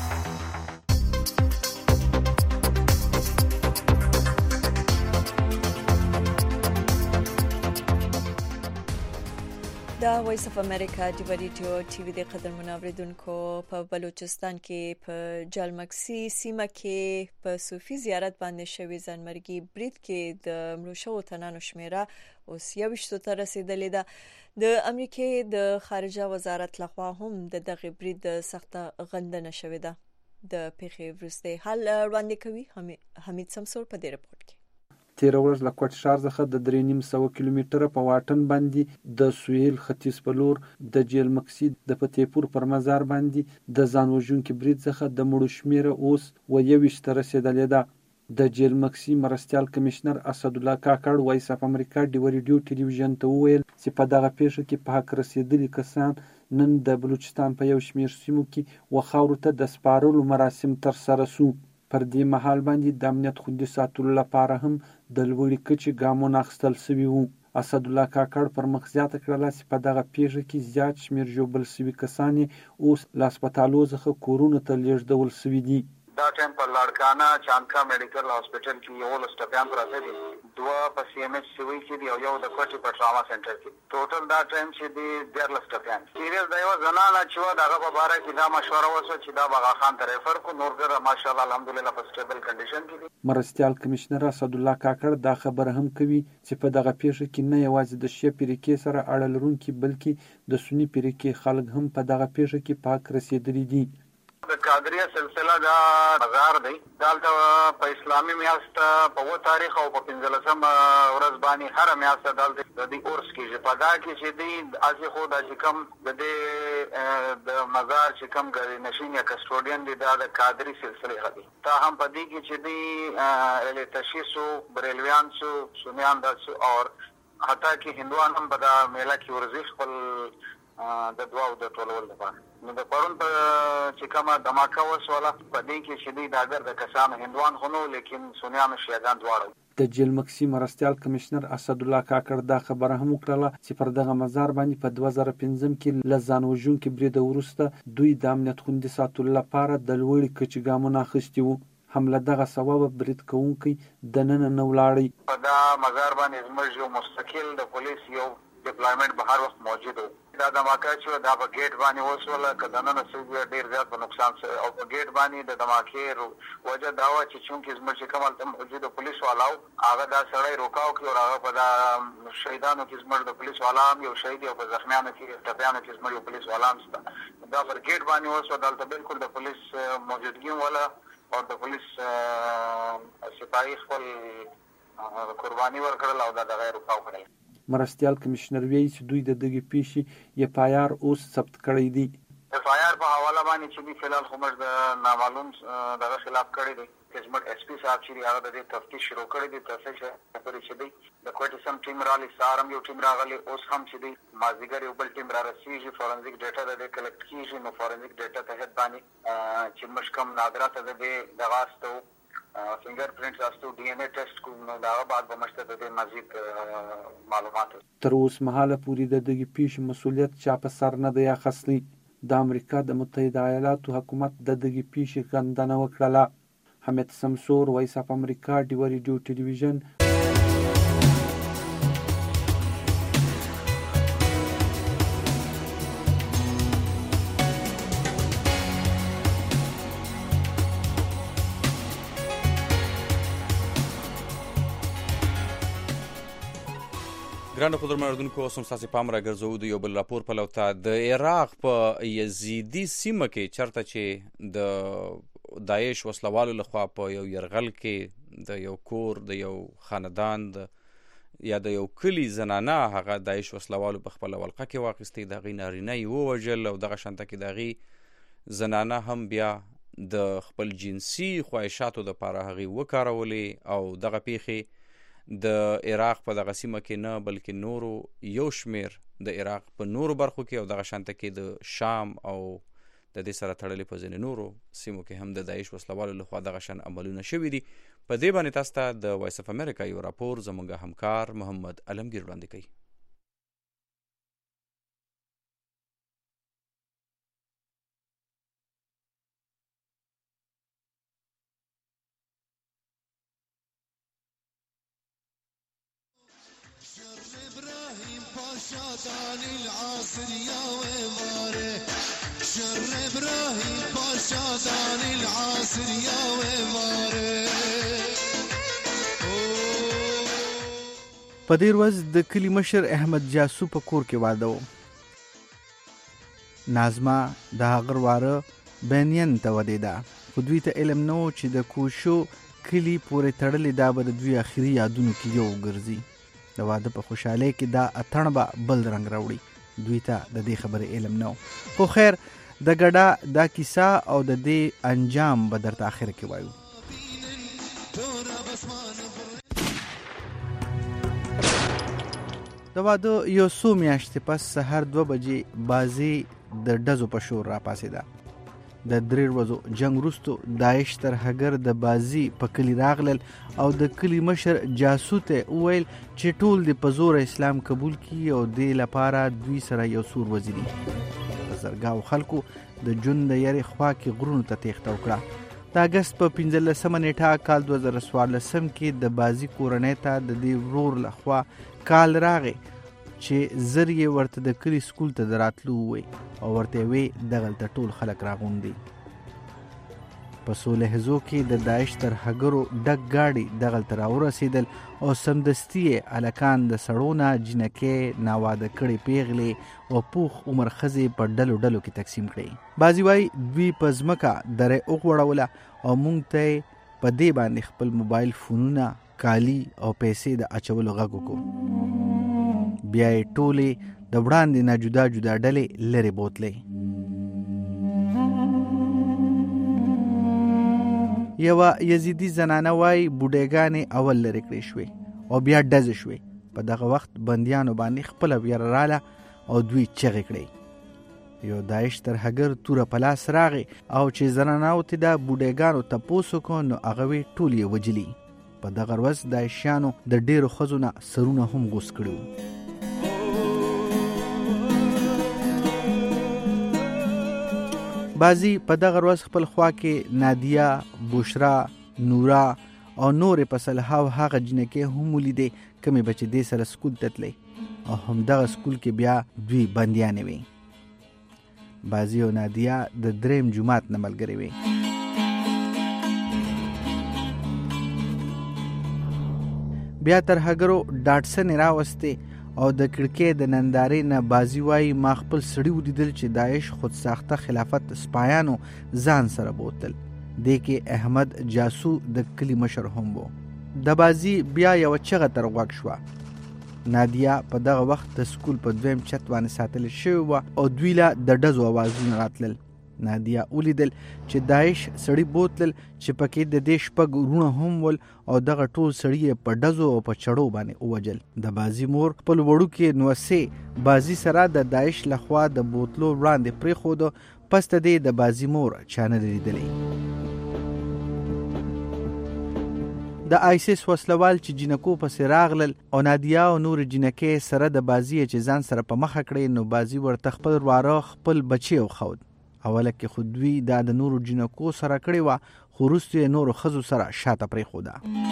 دا وایس اف امریکا د ریډیو ټي وي د قدر منوریدونکو په بلوچستان کې په جالمکسي سیمه کې په صوفي زیارت باندې شوی ځانمرګي برید کې د مړو شوو تنانو شمیره اوس 21 ته رسیدلې ده. د امریکای د خارجه وزارت لخوا هم د دغه برید سخته غندنه شوې ده. د پیښې وروسته حل وړاندې کوي حمید سمسور په دې رپورت کې. تیر ورځ له کوټ ښار څخه د 3.5 کیلومتره په واټن باندې د سویل ختیځ په لور د جیل مکسي د فتحپور پر مزار باندې د ځان وژونکي برید څخه د مړو شمیره اوس 21 ته رسیدلې ده. د جیل مکسي مرستیال کمشنر اسد الله کاکړ وایس اف امریکا ډیو ریډیو ټلویزیون ته وویل چې په دغه پیښه کې په حق رسیدلي کسان نن د بلوچستان په یو شمېر سیمو کې وخاورو ته د سپارلو مراسم تر سره سو. پر دې مهال باندې د امنیت خوندي ساتلو لپاره هم د لوړې کچې ګامونه اخیستل شوي وو. اسد الله کاکړ پر مخ زیاته کړله چې په دغه پیښه کې زیات شمېر ژوبل شوي کسان اوس له هسپتالو څخه کورونو ته لیږدول شوي دي. دا ټایم په لاړکانه چانکا میډیکل هاسپټل کې یو لسټپیان پراته دي، دوه په سی ام ایچ سوي کې دي او یو د کوټې په ټراما سنټر کې. ټوټل دا ټایم چې دی 13 لسټپیان. سیریس د یو زنانه چې و دغه په باره کې دا مشوره وشوه چې دا بغا خان ته ریفر کو. نور ګره ماشاءالله الحمدلله په سټیبل کنډیشن کې دي. مرستیال کمشنر اسد الله کاکړ دا خبره هم کوي چې په دغه پیښه کې نه یوازې د شیعه پیریکې سره اړه لرونکي بلکې د سني پیریکې خلک هم په دغه پیښه کې په حق رسېدلي دي. د قادریه سلسله دا مزار دی، دلته په اسلامي میاشت په 9 تاریخ او په 15 ورځ باندې هر میاشت دلته د دې کورس کېږي. په دا کې چې دی اسی خو د کم د مزار چې کم غړي نشین یا کسټوډین دی دا د قادری سلسله دی. تا هم په دې کې چې دی له تشیسو بریلویان سو سنیان داسو او حتی کې هندوان هم په دا میله کې ورزش خپل د دعا او د ټولول لپاره. نو د پرون په چې کومه دماکه وسوله په دې کې چې دی د اگر د کسانو هندوان خونو لیکن سنیانو شیعاګان دواړه. د جیل مکسي مرستیال کمشنر اسد الله کاکړ دا خبره هم وکړه چې پر دغه مزار باندې په 2015 کې له ځان وژونکي برید وروسته دوی د امنیت خوندي ساتلو لپاره د لوړې کچې ګامونه اخیستي وو. هم له دغه سببه برید کوونکی دننه نه ولاړی. په دا مزار باندې زموږ یو مستقل د پولیس یو ډیپلایمنټ به هر وخت موجود و. دا دماکه چې دا په ګیټ باندې وسوله که دننه څه ډېر زیات په نقصان سره او په ګیټ باندې د دماکې وجه دا وه چې چونکې زموږ چې کوم هلته موجوده پولیس والا هغه دا سړی روکاو کړي او هغه په دا شهیدانو کې زموږ د پولیس والا هم یو شهید او په زخمیانو کې ټپیانو کې زموږ یو پولیس والا هم شته دا پر ګیټ باندې وسوه دلته بالکل د پولیس موجودګي وله او د پولیس سپاهي خپل قرباني ورکړل او دا دغه روکاو کړل. مرستیال کمشنر وایي چې دوی د دغې پیښې اف آی آر اوس ثبت کړی دی. اف آی آر په حواله باندې چې دوی فلحال خو موږ د نامعلوم دغه خلاف کړی دی چې زموږ ایس پي صاحب چې دی هغه د دې تفتیش شروع کړی دی تفتیش پورې چې دی د کوټې سم ټیم راغلی سهار هم یو ټیم راغلی اوس هم چې دی مازدیګر یو بل ټیم را رسېږي فورنزیک ډیټا د دې کلکټ کېږي نو فورنزیک ډیټا تحت باندې چې موږ کوم نادرات د دې دغه استو فنگر پرینټس استو ډي ان اے ټیسټ کوم نو دا بعد به مشته د مزید معلومات تر اوس مهاله پورې د دغې پیښې مسؤلیت چا په سر نه دی اخیستی. د امریکا د متحده ایالاتو حکومت د دغې پیښې غندنه وکړله. حمید سمسور، وایس اف امریکا، ډیوه ریډیو ټلویزیون. ګرانو قدرمنو اردوونکو اوس هم ستاسې پام راګرځوو د یو بل راپور پلو ته. د عراق په یزیدي سیمه کې چېرته چې د داعش وسلوالو لخوا په یو یرغل کې د یو کور د یو خاندان یا د یو کلي زنانه هغه داعش وسلوالو په خپله ولقه کې واخیستې د هغې نارینه یې ووژل او دغه شانته کې د هغې زنانه هم بیا د خپل جنسي خواهشاتو دپاره هغې وکارولې او دغه پیښې د عراق په دغه سیمه کې نه بلکې نورو یو شمیر د عراق په نورو برخو کې او دغه شانته کې د شام او د دې سره تړلې په ځینې نورو سیمو کې هم د داعش وسلوالو لخوا دغه شان عملونه شوي دي. په دې باندې تاسو ته د وایس اف امریکا یو راپور زموږ همکار محمد علمگیر وړاندې کوي. په دې ورځ د کلي مشر احمد جاسو په کور کې واده و. نازما د هغه واره بنین ته ودېده خو دوی ته علم نه و چې د کوشو کلي پورې تړلې دا به د دوی آخري یادونو کې یو ګرځي. د واده په خوشحالۍ کې دا اتڼ به بل رنګ راوړي. دوی ته د دې خبرې علم نه و. خو خیر د ګډا دا کیسه او د دې انجام به درته آخر کې وایو. د واده یو څو میاشتې پس سهار 2 بجې بازي د ډزو په شور راپاسېده. د 3 ورځو جنگ وروسته داعش ترهګر د بازي په کلي راغلل او د کلي مشر جاسو ته وویل چې ټول د په زور اسلام قبول کړي او دې لپاره دوی سره یو سور وزیري. په زرګاو خلکو د جون د یاري خوا کې غرونو ته تېښته وکړه. د اګست په 15 نیټه کال 2014 کې د بازي کورنۍ ته د دې ورور لخوا کال راغی چې زر یې ورته د کلي سکول ته د راتلو ووی او ورته وی دغلته ټول خلک راغونډي. په څو لحظو کې د داعش ترهګرو ډک ګاډي دغلته راورسېدل او سمدستي یې هلکان د سړونه جینکۍ ناواده کړې پیغلې او پوخ عمر ښځې په ډلو ډلو کې تقسیم کړې. بعضې وایي دوی په ځمکه دری وغوړوله او موږ ته یې په دې باندې خپل موبایل فونونه کالی او پیسې د اچولو غږ وکړو. بیا یې ټولې د وړاندې نه جدا جدا ډلې لرې بوتلې. یوه یزیدي زنانه وایي بوډېګانې اول لرې کړې شوې او بیا ډزې شوې. په دغه وخت بندیانو باندې خپله ویره راله او دوی چغې کړې. یو داعش ترهګر توره په لاس راغی او چې زنانو ته د بوډېګانو تپوس وکړو نو هغوی ټول یې وجلي. په دغه ورځ داعشیانو د ډېرو ښځو نه سرونه هم غوڅ کړي وو. بعضی په دغه ورځ خپل خوا کې نادیه، بشرا، نورا او نورې په سلهاو هغه جنکۍ هم ولیدې کومې به چې دې سره سکول ته تللی. او همدغه سکول کې بیا دوی بندیانې وي. بازي او نادیه د دریم جماعت نه ملګرې وي. بیا ترهګرو ډاټسن راوستې او د کړکۍ د نندارې نه بازي وایي ما خپل سړي ولیدل چې داعش خود ساخته خلافت سپایانو ځان سره بوتل. دې کې احمد جاسو د کلي مشر هم و. د بازي بیا یو چغه تر غوږ شوه. نادیه په دغه وخت د سکول په دویم چت باندې ساتل شوې وه او دوی له د ډزو اوازونه راتلل. نادیه ولیدل چې داعش سړي بوتلل چې پکې د دې شپږ ورونه هم ول او دغه ټول سړي په ډزو او په چړو باندې ووجل. د بازي مور خپل وړوکې نوسې بازي سره د داعش لخوا د بوتلو وړاندې پرېښودو، پس د دې د بازي مور چا نه لیدلی. د آیسیس وسلوال چې جنکو پسې راغلل او نادیه او نور جنکې سره د بازي چې ځان سره په مخه کړې، نو بازي ورته خپل ورواره خپل بچی وښود. اوله کې خو دوی دا د نورو جنکو سره کړې وه، خو وروسته یې نورو ښځو سره شاته پرېښوده.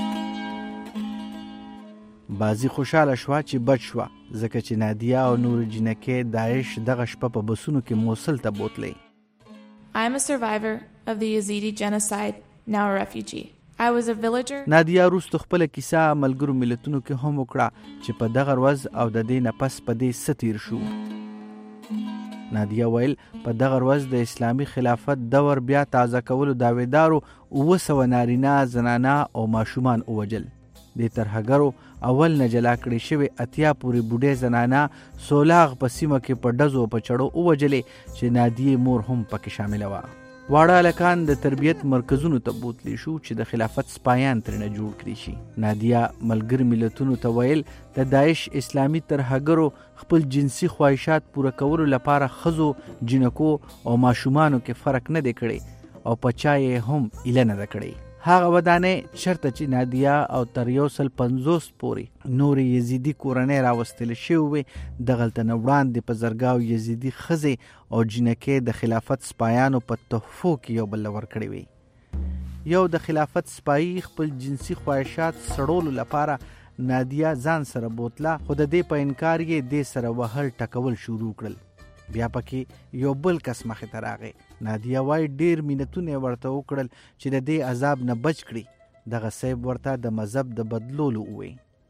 بازي خوشحاله شوه چې بچ شوه، ځکه چې نادیه او نور جنکې داعش دغه شپه په بسونو کې موصل ته بوتلې. I am a survivor of the Yazidi genocide, now a refugee. I was a villager. نادیه وروسته خپله کیسه ملګرو ملتونو کې هم وکړه چې په دغه ورځ او د دې نه پس په دې څه تیر شو. نادیه ویل په دغه ورځ د اسلامي خلافت دور بیا تازه کولو دعویدارو 900 نارینه، زنانه او ماشومان ووجل. د ترهګرو اول نه جلا کړې شوې 80 پورې بوډۍ زنانه سولاغ په سیمه کې په ډزو په چړو ووجلې چې نادیه مور هم پکې شامله وه. واړه هلکان د تربیت مرکزونو ته بوتلی شو چې د خلافت سپایان ترېنه جوړ کړي شي. نادیه ملګري ملتونو ته ویل د داعش اسلامي ترهګرو خپل جنسي خواهشات پوره کولو لپاره ښځو، جنکو او ماشومانو کې فرق نه دی کړی او په چا یې هم ایله نه ده کړې. هغه ودانۍ چرته چې نادیه او تر 150 پورې نورې یزیدي کورنۍ راوستل شوې وې، دغلته نه وړاندې په زرګاو یزیدي ښځې او جنکۍ د خلافت سپایانو په تحفو کې یو بل ورکړې وې. یو د خلافت سپایي خپل جنسي خواهشات سړولو لپاره نادیه ځان سره بوتله، خو د دې په انکار یې دې سره وهل ټکول شروع کړل. بیا پکې یو بل کس مخې ته راغی. نادیه وایي ډېر مینتونه ورته وکړل چې د دې عذاب نه بچ کړي. دغه صیب ورته د مذهب د بدلولو ووی.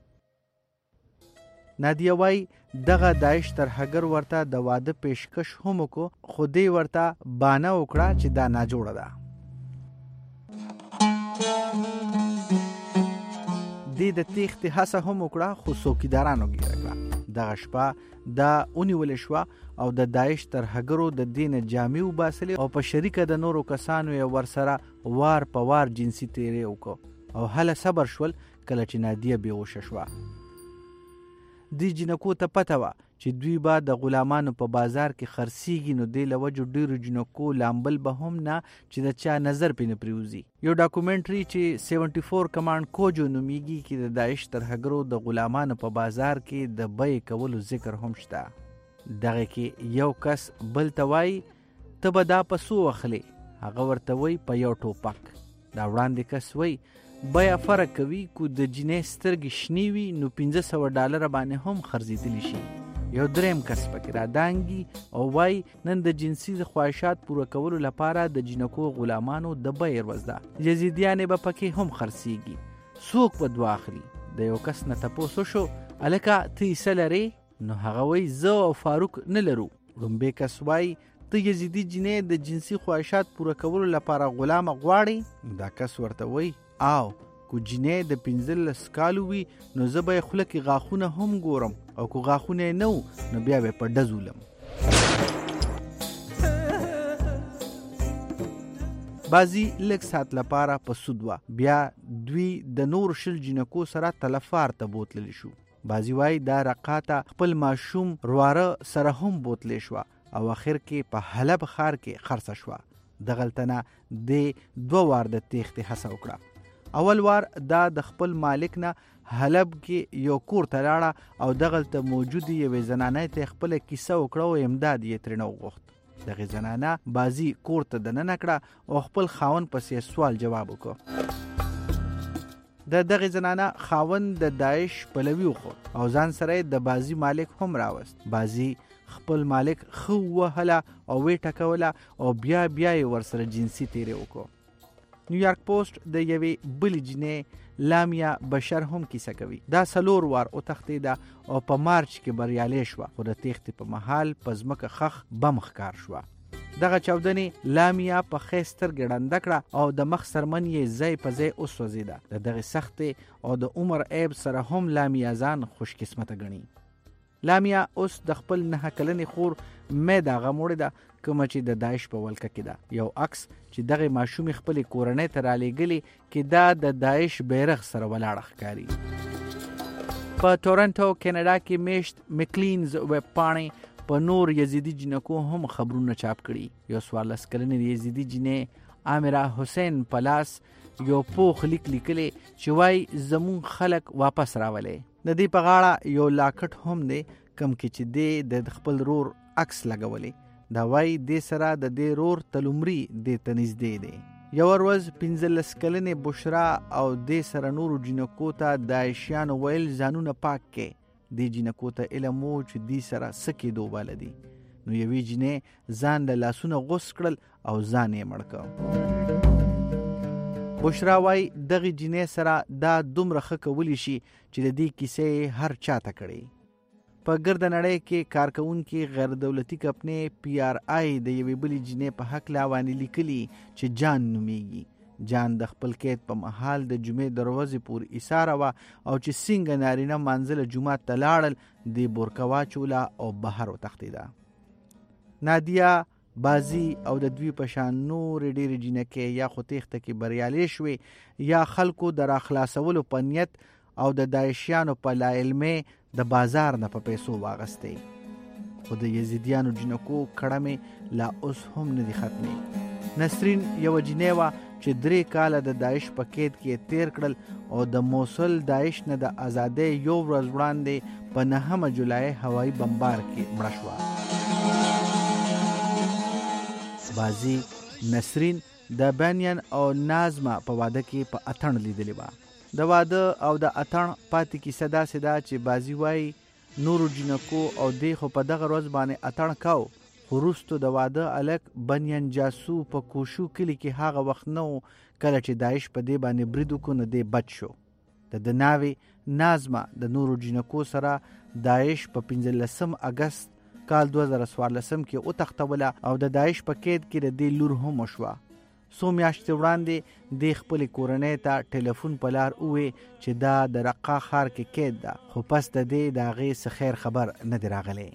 نادیه وایي دغه داعش ترهګر ورته د واده پیشکش هم وکړو، خو دې ورته بانه وکړه چې دا ناجوړه ده. دې د تیښتې هڅه هم وکړه، خو څوکیدارانو ګیره کړه. دغه شپه دا ونیولې شوه او د داعش ترهګرو د دې نه جامې وباسلې او په شریکه د نورو کسانو یې ورسره وار په وار جنسي تیری وکړو او هله صبر شول کله چې نادیه بېهوشه شوه. دې جنکو ته پته وه چې دوی به د غلامانو په بازار کې خرڅیږي، نو دې له وجو ډېرو جنکو لامبل به هم نه چې د چا نظر پې نه پرېوځي. یو ډاکومنټري چې 74 کمانډ کوجو نومیږي کې د داعش ترهګرو د غلامانو په بازار کې د بیې کولو ذکر هم شته. دغه کې یو کس بل ته وایي ته به دا په څو اخلې؟ هغه ورته وایي په یو ټوپک. دا وړاندې کس وایي بیه فرق کوي، کو د جینۍ سترګې شنې وي نو $500 باندې هم خرڅېدلی شي. یو دریم کس پکې رادانګي او وایي نن د جنسي خواهشات پوره کولو لپاره د جنکو غلامانو د بیې ورځ ده، یزیدیانې به پکې هم خرڅېږي، څوک به دوه اخلي؟ د یو کس نه تپوس وشو هلکه ته عیسه لرې؟ نو هغه وایي زه او فاروق نه لرو. لومبی کس وایي ته یزیدي جینۍ د جنسي خواهشات پوره کولو لپاره غلامه غواړې؟ دا کس ورته وایي او کو جینۍ د 15 کالو وي نو زه به یې خوله کې غاښونه هم ګورم او کو غاښونه یې نه نو بیا به یې په ډز ولم. بازي لږ ساعت لپاره په سود وه. بیا دوی د نور 20 جنکو سره تلفار ته بوتللی شو. بازي وایي دا رقاته خپل ماشوم رواره سره هم بوتلی شوه او اخر کې په حلب ښار کې خرڅه شوه. دغلته نه دې 2 وار د تیښتې هڅه وکړه. اول وار دا د خپل مالک نه حلب کې یو کور ته لاړه او دغلته موجودې یوې زنانې ته خپله کیسه وکړه او امداد یې ترېنه وغوښت. دغې زنانه بازي کور ته دننه کړه او خپل خاوند پسې سوال جواب وکړه. د دغه زنانه خاوند د داعش پلوي وخو او ځان سره د بازي مالک هم راوست. بازي خپل مالک خو وهله او وی ټکوله او بیا یې ورسره جنسي تیری وکړو. نیویارک پوسټ د یوې بلې جینۍ لامیا بشر هم کیسه کوي. دا 4 وار وتښتېده او په مارچ کې بریالۍ شوه، خو د تېښتې په مهال په ځمکه خښ بم ښکار شوه. دغه چاودنې لامیا په ښې سترګې ړنده کړه او د مخ سرمن یې ځای په ځای وسوځېده. د دغې سختې او د عمر عیب سره هم لامیا ځان خوش قسمته ګڼي. لامیا اوس د خپل 9 کلنې خور میدا غموړې ده، کومه چې د داعش په ولکه کې ده. یو عکس چې دغه ماشومې خپلې کورنۍ ته رالیږلي کې دا د داعش بیرغ سره ولاړه ښکاري. په تورنټو کینیډا کې میشت مکلینز ویب پاڼې په نور یزیدي جنکو هم خبرونه چاپ کړي. یو 14 کلنې یزیدي جنې عامره حسین پلاس یو پوخ لیکلی چې وای زمون خلک واپس راولي. د دې په غاړه یو لاکټ هم دی کم کې چې دی د خپل رور عکس لګولي. دا وای د سره د دې رور تلمري د تنزدې دی. یو ورځ 15 کلنې بشرا او د سره نورو جنکو ته داعشیان ویل ځانونه پاک کې. د جنکو ته علم وو چې دی سره سکه دوباله دي. نو یوې جنې ځان له لاسونه غوس کړل او ځان یې مړ کړ. بشرا وای دغه جنې سره دا دومره ښه کولی شي چې د دې کیسې هر چاته کړي. په ګرد نړۍ کې کارکونکي غیر دولتي کمپنۍ PRI د یوې بلې جنې په حق لاوانې لیکلي چې جان نومیږي. جان د خپل کېد په محل د جمعې دروازې پورې ایثاره وه او چې څنګه نارینه مانځله جومات ته لاړل د بورکه واچوله او بهر وتښتېده. نادیا بازي او د دوی په شان نور ډېرې جنکې یا خو تېښته کې بریالۍ شوې یا خلکو د راخلاصولو په نیت او د داعشیانو په لاعلمۍ د بازار نه په پیسو واغستې. خو د یزیدیانو جنکو کړمې لا اوس هم نه دي ختمې. نسرین یو جنې وه چې 3 کاله د داعش په قید کې تیر کړل او د موصل داعش نه د ازادۍ یو ورځ وړاندې په 9 جولای هوایي بمبار کې مړه شوه. بازي نسرین د بنیان او نازمه په واده کې په اتڼ لیدلې وه. د واده او د اتڼ پاتې کیسه داسې ده چې بازي وایي نورو جنکو او دی خو په دغه ورځ باندې اتڼ کاو، خو وروستو د واده الک بنیان جاسو په کوشو کلي کې هغه وخت نه و کله چې داعش په دې باندې برید وکړو نو دی بچ شو. د ناوې نازمه د نورو جنکو سره داعش په 15 اگست کال 2014 کې وتښتوله او د داعش په قید کې د دې لور هم وشوه. څو میاشتې وړاندې د خپلې کورنۍ ته ټلیفون په لار ووې چې دا د رقا ښار کې قید ده، خو پس د دې د هغې څه خیر خبر نه دی راغلی.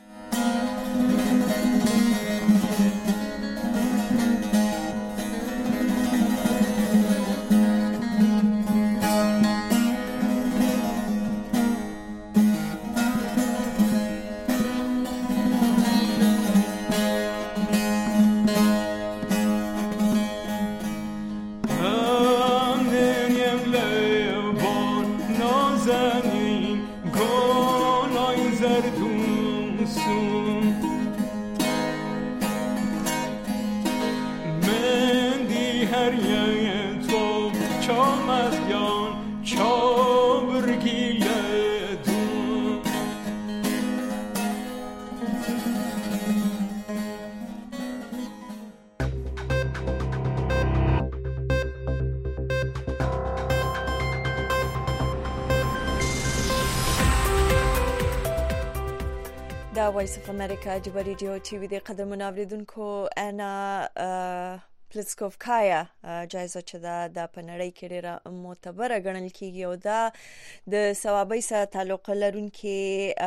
دا وایس اف امریکا جبه ریډیو ټي وي د قدرمنو اوریدونکو انا پلیتسکوفکایا جایزه چې دا په نړۍ کې ډېره معتبره ګڼل کیږي او دا د ثوابۍ سره تعلق لرونکي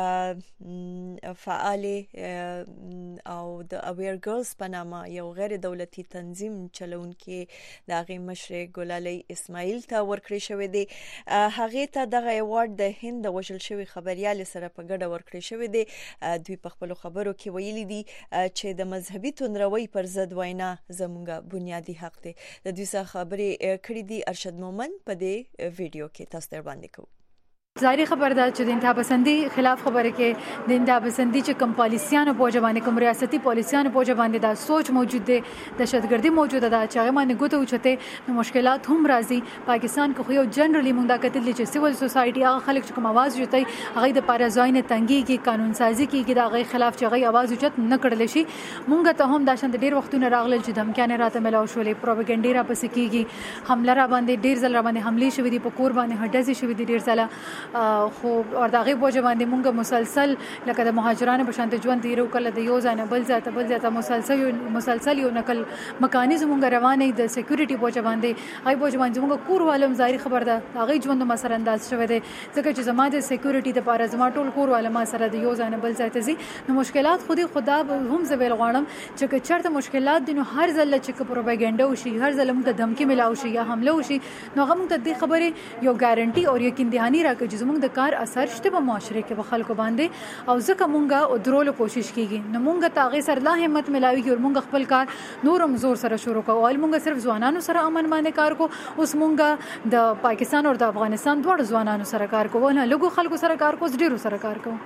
فعالې او د اویر ګرلز په نامه یو غیر دولتي تنظیم چلونکي د هغې مشرې ګلالۍ اسماعیل ته ورکړی شوی دی. هغې ته دغه ایوارډ د هند د وژل شوي خبریالې سره په ګډه ورکړی شوی دی. دوی په خپلو خبرو کې ویلي دي چې د مذهبي توندروۍ پر ضد وینا زموږ بنیادی حق دی. د دوی څخه خبرې کړې دي ارشد مومن په دې ویډیو کې تاسو ته وړاندې کوو. ظاهري خبر ده چې د انتها پسندي خلاف خبره کې د انتها پسندي چې کوم پالیسیانو په وجه باندې کوم ریاستي پالیسیانو په وجه باندې دا سوچ موجود دی دهشتګردي موجوده ده چې هغه باندې ګوته اوچته نو مشکلات هم راځي پاکستان کې خو یو جنرالي موږ دا کتل چې سیول سوسایټي هغه خلک چې کوم आवाज جوړي هغه د پاره ځای نه تنګي کې قانون سازي کې دا غي خلاف چې هغه आवाज اوچت نه کړل شي مونږ ته هم دا شند ډیر وختونه راغلل چې دمکانه راته ملاو شولې پروپاګاندا را پس کیږي حمله را باندې ډیر ځل را باندې حمله شوې دي په کور باندې هډزي شوې دي ډیر ځله خو اور دغه بوجه باندې مونږ مسلسل لکه د مهاجرانو په شانته ژوند تیرو کله د یو ځای بل ځای مسلسل یو نقل میکانیزم مونږ روانه د سکیورټي بوجه باندې هاي بوجه باندې مونږ کور والم ظاهري خبر ده هغه ژوند ما سره انداز شوه دي ځکه چې زما د سکیورټي د پاره زما ټول کور والم ما سره د یو ځای بل ځای ته زی نو مشکلات خدا هم زبېل غواړم چې چرته مشکلات دي نو هر ځل چې پروپاګاندا وشي هر ځل موږ دمکی ملاو شي یا حمله وشي نو هغه موږ ته د خبره یو ګارانټي او یقین دهانی راکړي چې موږ د کار اثر شته په معاشره کې په خلکو باندې او ځکه مونږه او درولو کوشش کیږي نو مونږ ته هغه سره لا همت ملاوي او مونږ خپل کار نورم زور سره شروع کوو او مونږ صرف ځوانانو سره امن باندې کار کوو اوس مونږ د پاکستان او د افغانستان دوه ځوانانو سره کار کوو نه لګو خلکو سره کار کوو ډیرو سره کار کوو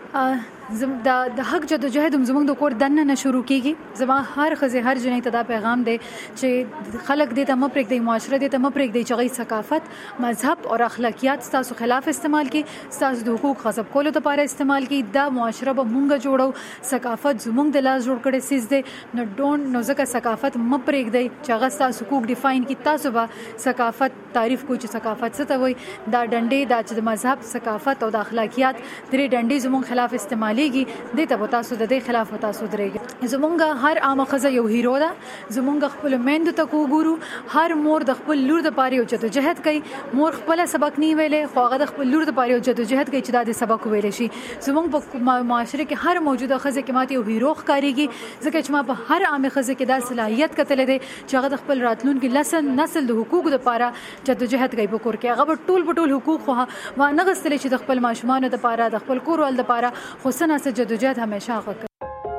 د حق جدوجہد زموږ د کور دنه نه شروع کیږي زما هر خزه هر جنې ته دا پیغام دی چې خلک دې ته مپرګ دی معاشره دې ته مپرګ دی چې غي ثقافت مذهب او اخلاقیات تاسو خلاف استعمال کی تاسو د حقوق غصب کولو لپاره استعمال کی دا معاشره به مونږ جوړو ثقافت زموږ د لاس جوړ کړي سیس دی نو ځکه ثقافت مپرګ دی چې هغه تاسو حقوق ډیفاین کی تاسو به ثقافت تعریف کوئ چې ثقافت څه ته وایي دا ډنډې دا چې د مذهب ثقافت او د اخلاقیات درې ډنډې زموږ خلاف استعمال د ته تاسو د دې خلاف تاسو درېږي زمونږ هر عامه خزه یو هیرو ده زمونږ خپل میندو ته وګورو هر مور د خپل لور د پاره یو جدوجہد کوي مور خپل سبق نه ویلې خو هغه د خپل لور د پاره یو جدوجہد کوي چې دا د سبق ویل شي زمونږ په معاشره کې هر موجوده خزه کې ماته یو هیرو ښکاریږي ځکه چې ما په هر عامه خزه کې دا صلاحیت کتل دي چې هغه د خپل راتلونکي نسل د حقوقو لپاره جدوجہد کوي په کور کې هغه ټول حقوق و نه غستل چې د خپل ماشومان لپاره د خپل کور ول لپاره خو سره جدوجہد همیشه غوښه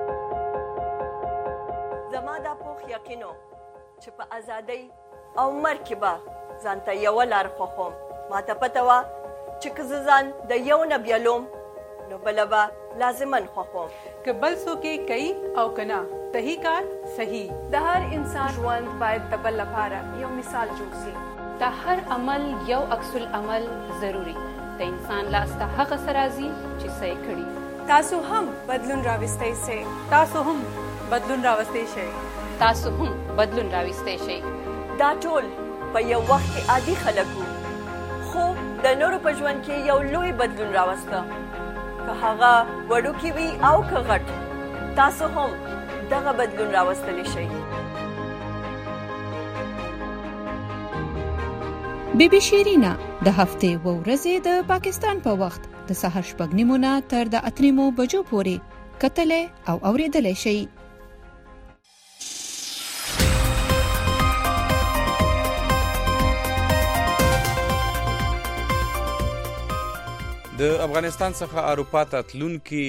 زما دا پوخ یقینو چې په ازادۍ او مرګ کې به ځانته یو لار خوښوم ماته پته وه چې که ځان د یو نه بیلوم نو بله به لازما خوښوم که بل څوک یې کوي او که نه صحیح کار صحیح د هر انسان ژوند باید د بل لپاره یو مثال جوړ شي د هر عمل یو عکس العمل ضروري د انسان لاس ته هغه څه راځي چې څه یې کړي تاسو هم بدلون راوستئ شئ تاسو هم بدلون راوستئ شئ تاسو هم بدلون راوستئ شئ دا ټول په یو وخت کې عادي خلک وو خو د نورو په ژوند کې یو لوی بدلون راوسته که هغه وړوکی وي او که غټ تاسو هم دغه بدلون راوستلی شئ بی بی شیرینا د هفتې و ورځې د پاکستان په وخت د سحر 6:30 تر د 8 بجو پورې کتلې او اوریدلې شي د افغانستان څخه اروپا ته تلونکي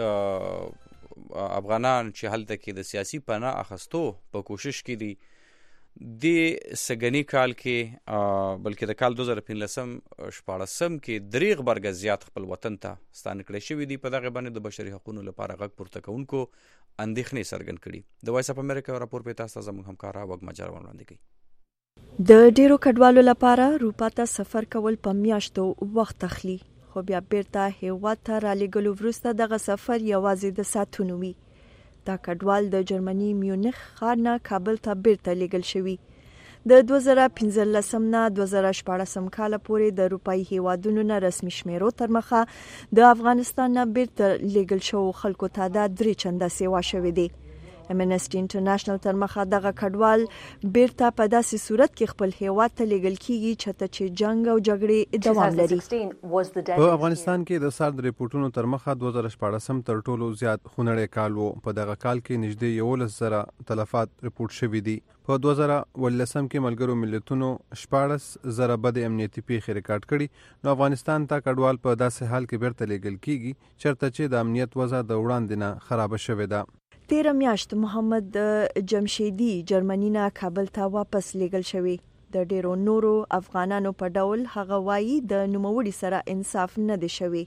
افغانان چې هلته کې د سیاسي پناه اخستو په کوشش کې دي د سګنی کال کې بلکې د کال 2015 کې دریغ برګه زیات خپل وطن ته ستانه کړی شوی دی په دغه باندې د بشري حقوقو لپاره غږ پورته کوونکو اندېښنې څرګند کړي د وایس اف امریکا راپور په تاسو زموږ همکارا وګ مجر وړاندې کوي د ډیرو کډوالو لپاره اروپا ته سفر کول په میاشتو وخت اخلي خو بیا بیرته هیواد ته رالېږلو وروسته دغه سفر یوازې د ساعتونو وي دا کډوال د جرمني میونخ ښار نه کابل ته بیرته لیږل شوي د 2015 نه 2014 کال پورې د اروپאי هیوادونو نه رسمي شمیرو تر مخه د افغانستان نه بیرته لیږل شو خلکو تعداد 3 چنده سیوا شوی دی امنسټي انټرنیشنل تر مخه دغه کډوال بیرته په داسې صورت کې خپل هیواد ته لیږل کیږي چې جنگ او جګړې دوام لري په افغانستان کې د سارد ریپورتونو تر مخه 2014 تر ټولو زیات خونړی کال وو په دغه کال کې نږدې 11,000 تلفات ریپورت شوي دي په 2018 کې ملګرو ملتونو 14,000 بد امنیتي پیښې ریکارډ کړي نو افغانستان ته کډوال په داسې حال کې بیرته لیږل کیږي چرته چې د امنیت وضع د وړاندې نه خراب شوې ده 13 میاشت محمد جمشیدی جرمنی نه کابل ته واپس لیږل شوی د ډیرو نورو افغانانو په ډول هغه وایي د نوموړي سره انصاف نه دی شوی.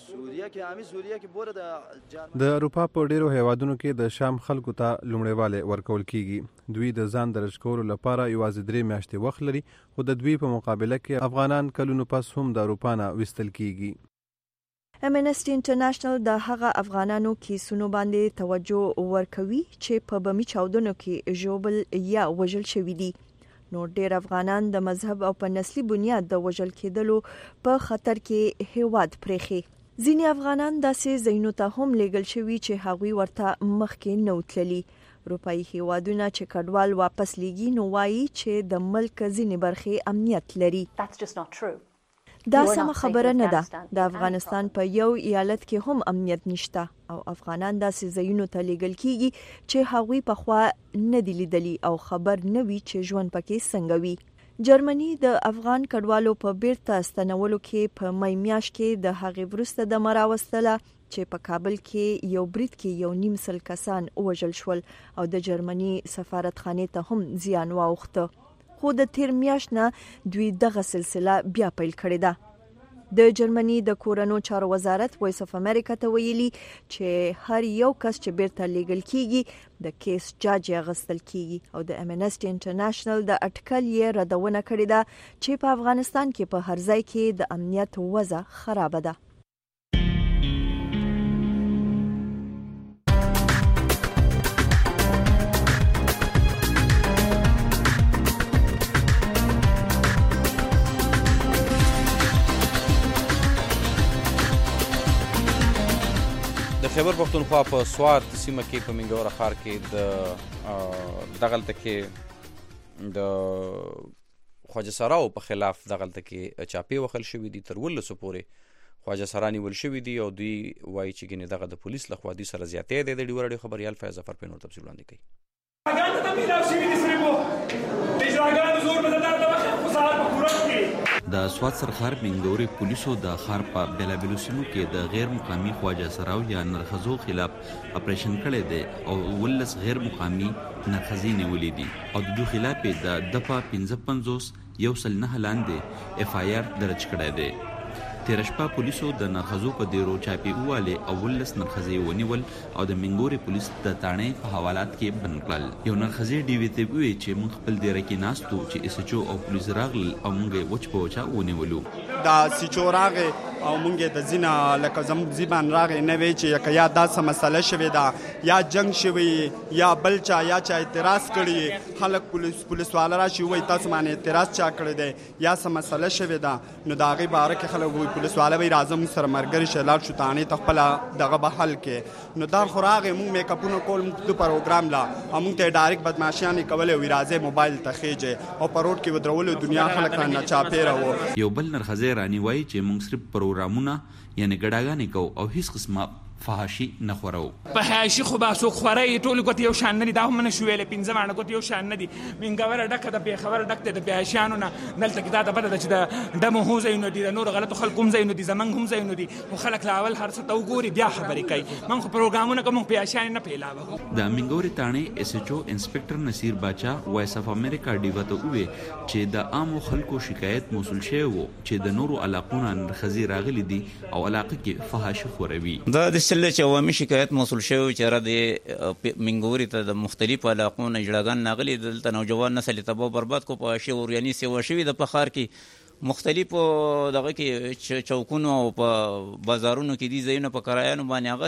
د اروپا په ډیرو هیوادونو کې د شام خلکو ته لومړیواله ورکول کیږي. دوی د ځان درج کولو لپاره یوازې 3 میاشتې وخت لري، خو د دوی په مقابله کې افغانان کلونو پس هم د اروپا نه وستل کیږي. امنسټي انټرنیشنل د هغه افغانانو کیسونو باندې توجه ورکوي چې په بمي چاودنو کې ژوبل یا وژل شوي دي. نو ډیر افغانان د مذهب او په نسلي بنیاد د وژل کېدلو په خطر کې هیواد پرېخي. ځینې افغانان داسې ځایونو ته هم لیږل شوي چې هغوی ورته مخکې نه وتللي. اروپایي هیوادونه چې کډوال واپس لیږي نو وایي چې د ملک ځینې برخې امنیت لري. دا سمه خبره نه ده. د افغانستان په یو ایالت کې هم امنیت نشته او افغانان داسې ځایونو ته لیږل کیږي چې هغوی پخوا نه دي لیدلي او خبر نه وي چې ژوند پکې څنګه وي. جرمني د افغان کډوالو په بیرته ستنولو کې په مای میاشت کې د هغې وروسته د مراوستله چې په کابل کې یو برید کې 1.5 کسان وژل شول او د جرمني سفارتخانې ته هم زیان واوښته. خو د تیر میاشت نه دوی دغه سلسله بیا پیل کړې ده. د جرمني د کورونو چارو وزارت وایس اف امریکا ته ویلي چې هر یو کس چې بیرته لیږل کیږي د کیس جاج اغستل کیږي او د امنسټي انټرنیشنل د اټکل یې ردونه کړې ده چې په افغانستان کې په هر ځای کې د امنیت وضع خراب ده. د خیبر پښتونخوا په سوات سیمه کې په منګوره ښار کې دغلته کې د خواجه سراو په خلاف دغلته کې چاپې وهل شوي دي. تر 18 پورې خواجه سرا نیول شوي دي او دوی وایي چې ګینې دغه د پولیس لخوا دوی سره زیاتې دی. د ډیوه راډیو خبریال فیض ظفر په نور تفصیل وړاندې کوي. د سوات سرخار منګوري پولیسو د خار په بلابلو سیمو کې د غیر مقامی خواجه سراو یا نرخزو خلاف اپریشن کړی دی او 18 غیر مقامی نرخزي نیولې دي او د دوی خلاف د دپا 55 109 لاندې اف آی آر درج کړی دی. تیر شپه پولیسو د نرخزو په ډیرو چاپی واله او 18 نرخزي ونیول او د منګوري پولیس د تانې په حوالات کې بند کړل. یو نرخزي ډي وی ته وی چې موږ خپل ډیر کې ناستو چې اس ایچ او پولیس راغل او موږ وچ په وچا ونیولو. دا سیچو راغه او موږ د زینا لکه زم زیبان راغه نه وی چې یا دا سم مسله شوی دا یا جنگ شوی یا بلچا یا چا اعتراض کړي خلک پولیس والا راشي وای تاسو باندې اعتراض چا کړی دی یا سم مسله شوی دا نو دا غي باره کې خلک وای پولیس والا به راځم سره مرګري شلال شو تانه تخپل دغه به حل کې نو دا خوراغه موږ میک اپونو کول د پروګرام لا موږ ته ډایرکټ بدمعشیان کولې وی راځي موبایل ته خېجه او پروت کې ودرول دنیا خلک نه چاپیره وو. یو بل نرخزي رانی وای چې موږ صرف پروګرامونه یعنی ګډاګانې کو او هیڅ قسمه فحاشي نه خورو. فحاشي خو باسو خوري ټول کوته یو شان نه دي دا هم نه شویل 15 باندې کوته یو شان نه دي منګوره ډکه د خبر ډکته د فحاشانو نه دلته کې دا د بل د دمو هو زینو دي د نور غلط خلکوم زینو دي زمنګ هم زینو دي خو خلک لاول هر څه تو ګوري بیا خبرې کوي من خو پروګرامونه کوم فحاشان نه پیلاوه. د منګوري تانه اس ایچ او انسپکټر نصیر باچا وایس اف امریکا ډیوته وی چې د عامو خلکو شکایت موصول شوی وو چې د نورو علاقونو نرخزي راغلي دي او علاقه کې فحاشي خوروي. سله چې عوامي شکایت موصول شوی چې را د منګوري ته د مختلفو علاقونو اجلاګان ناغلي دلته نوجوان نسل تباہ برباد کو په شور یعنی سیوا شوی د پخار کې مختلفو دغه کې چوکونو او په بازارونو کې دي ځایونه په کرایانو باندې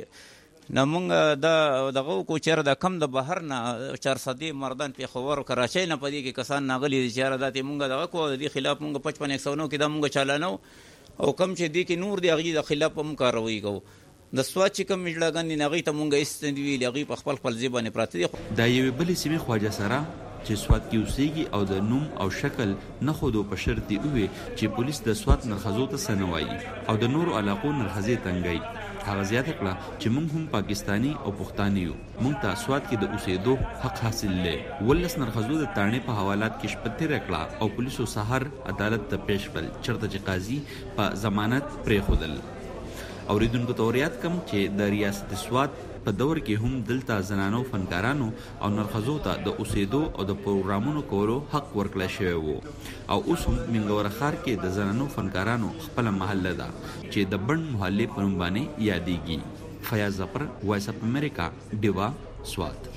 اغستې نو موږ دغه کو چیرې د کم د بهر نه 400 مردان په خور کراچۍ نه پدې کې کسان ناغلي چیرې داتې موږ دغه کو د خلاف موږ 55 109 کې د موږ چالانو او کم چې دی کې نور دی هغه د خلاف هم کاروي کو د سوات چې کوم اجلاګان دي هغې ته مونږ ایستندوي هغې په خپل ځای پراته دي. دا یوې بلې سیمې خواجه سرا چې سوات کې اوسېږي او د نوم او شکل نه ښودو په شرط یې ووې چې پولیس د سوات نرخزو ته څه نه وایي او د نورو علاقو نرخزې تنګوي. هغه زیاته کړه چې موږ هم پاکستاني او پښتانه یو موږ ته سوات کې د اوسېدو حق حاصل لې. 18 نرخزو د تانې په حوالات کې شپه تېره کړه او پولیسو سهار عدالت ته پیش کړل چېرته چې قاضي په ضمانت پرېښودل. اوریدونکو ته وريات کوم چې د ریاست سوات په دور کې هم دلته زنانو فنکارانو او نرخزو ته د اوسېدو او د پروګرامونو کولو حق ورکړل شوی وو او اوس هم منګور ښار کې د زنانو فنکارانو خپل محله ده چې د بند محلې په نوم باندې یادېږي. فیاض ظفر، وایس اف امریکا، ډیوا، سوات.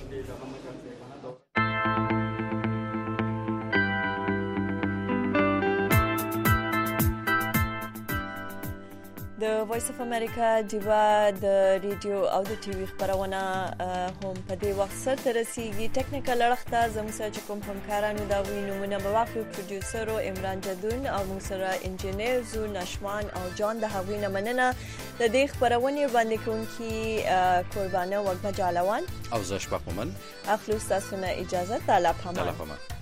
د وایس اف امریکا ډیوا د ریډیو او د ټي وي خبرونه هم په دې وخت سره رسیدي. ټیکنیکل اړخ ته زموږ سره چې کوم همکارانو دا وی نمونه به واخلو، پروډوسر عمران جدون او موږ سره انجینیر زو نشمان او جان د هغوی نه مننه. د دې خبرونې باندې کوونکي قربانه وګړه جالوان او زه شپه کومل اخلو تاسو نه اجازه. تعالی پامان.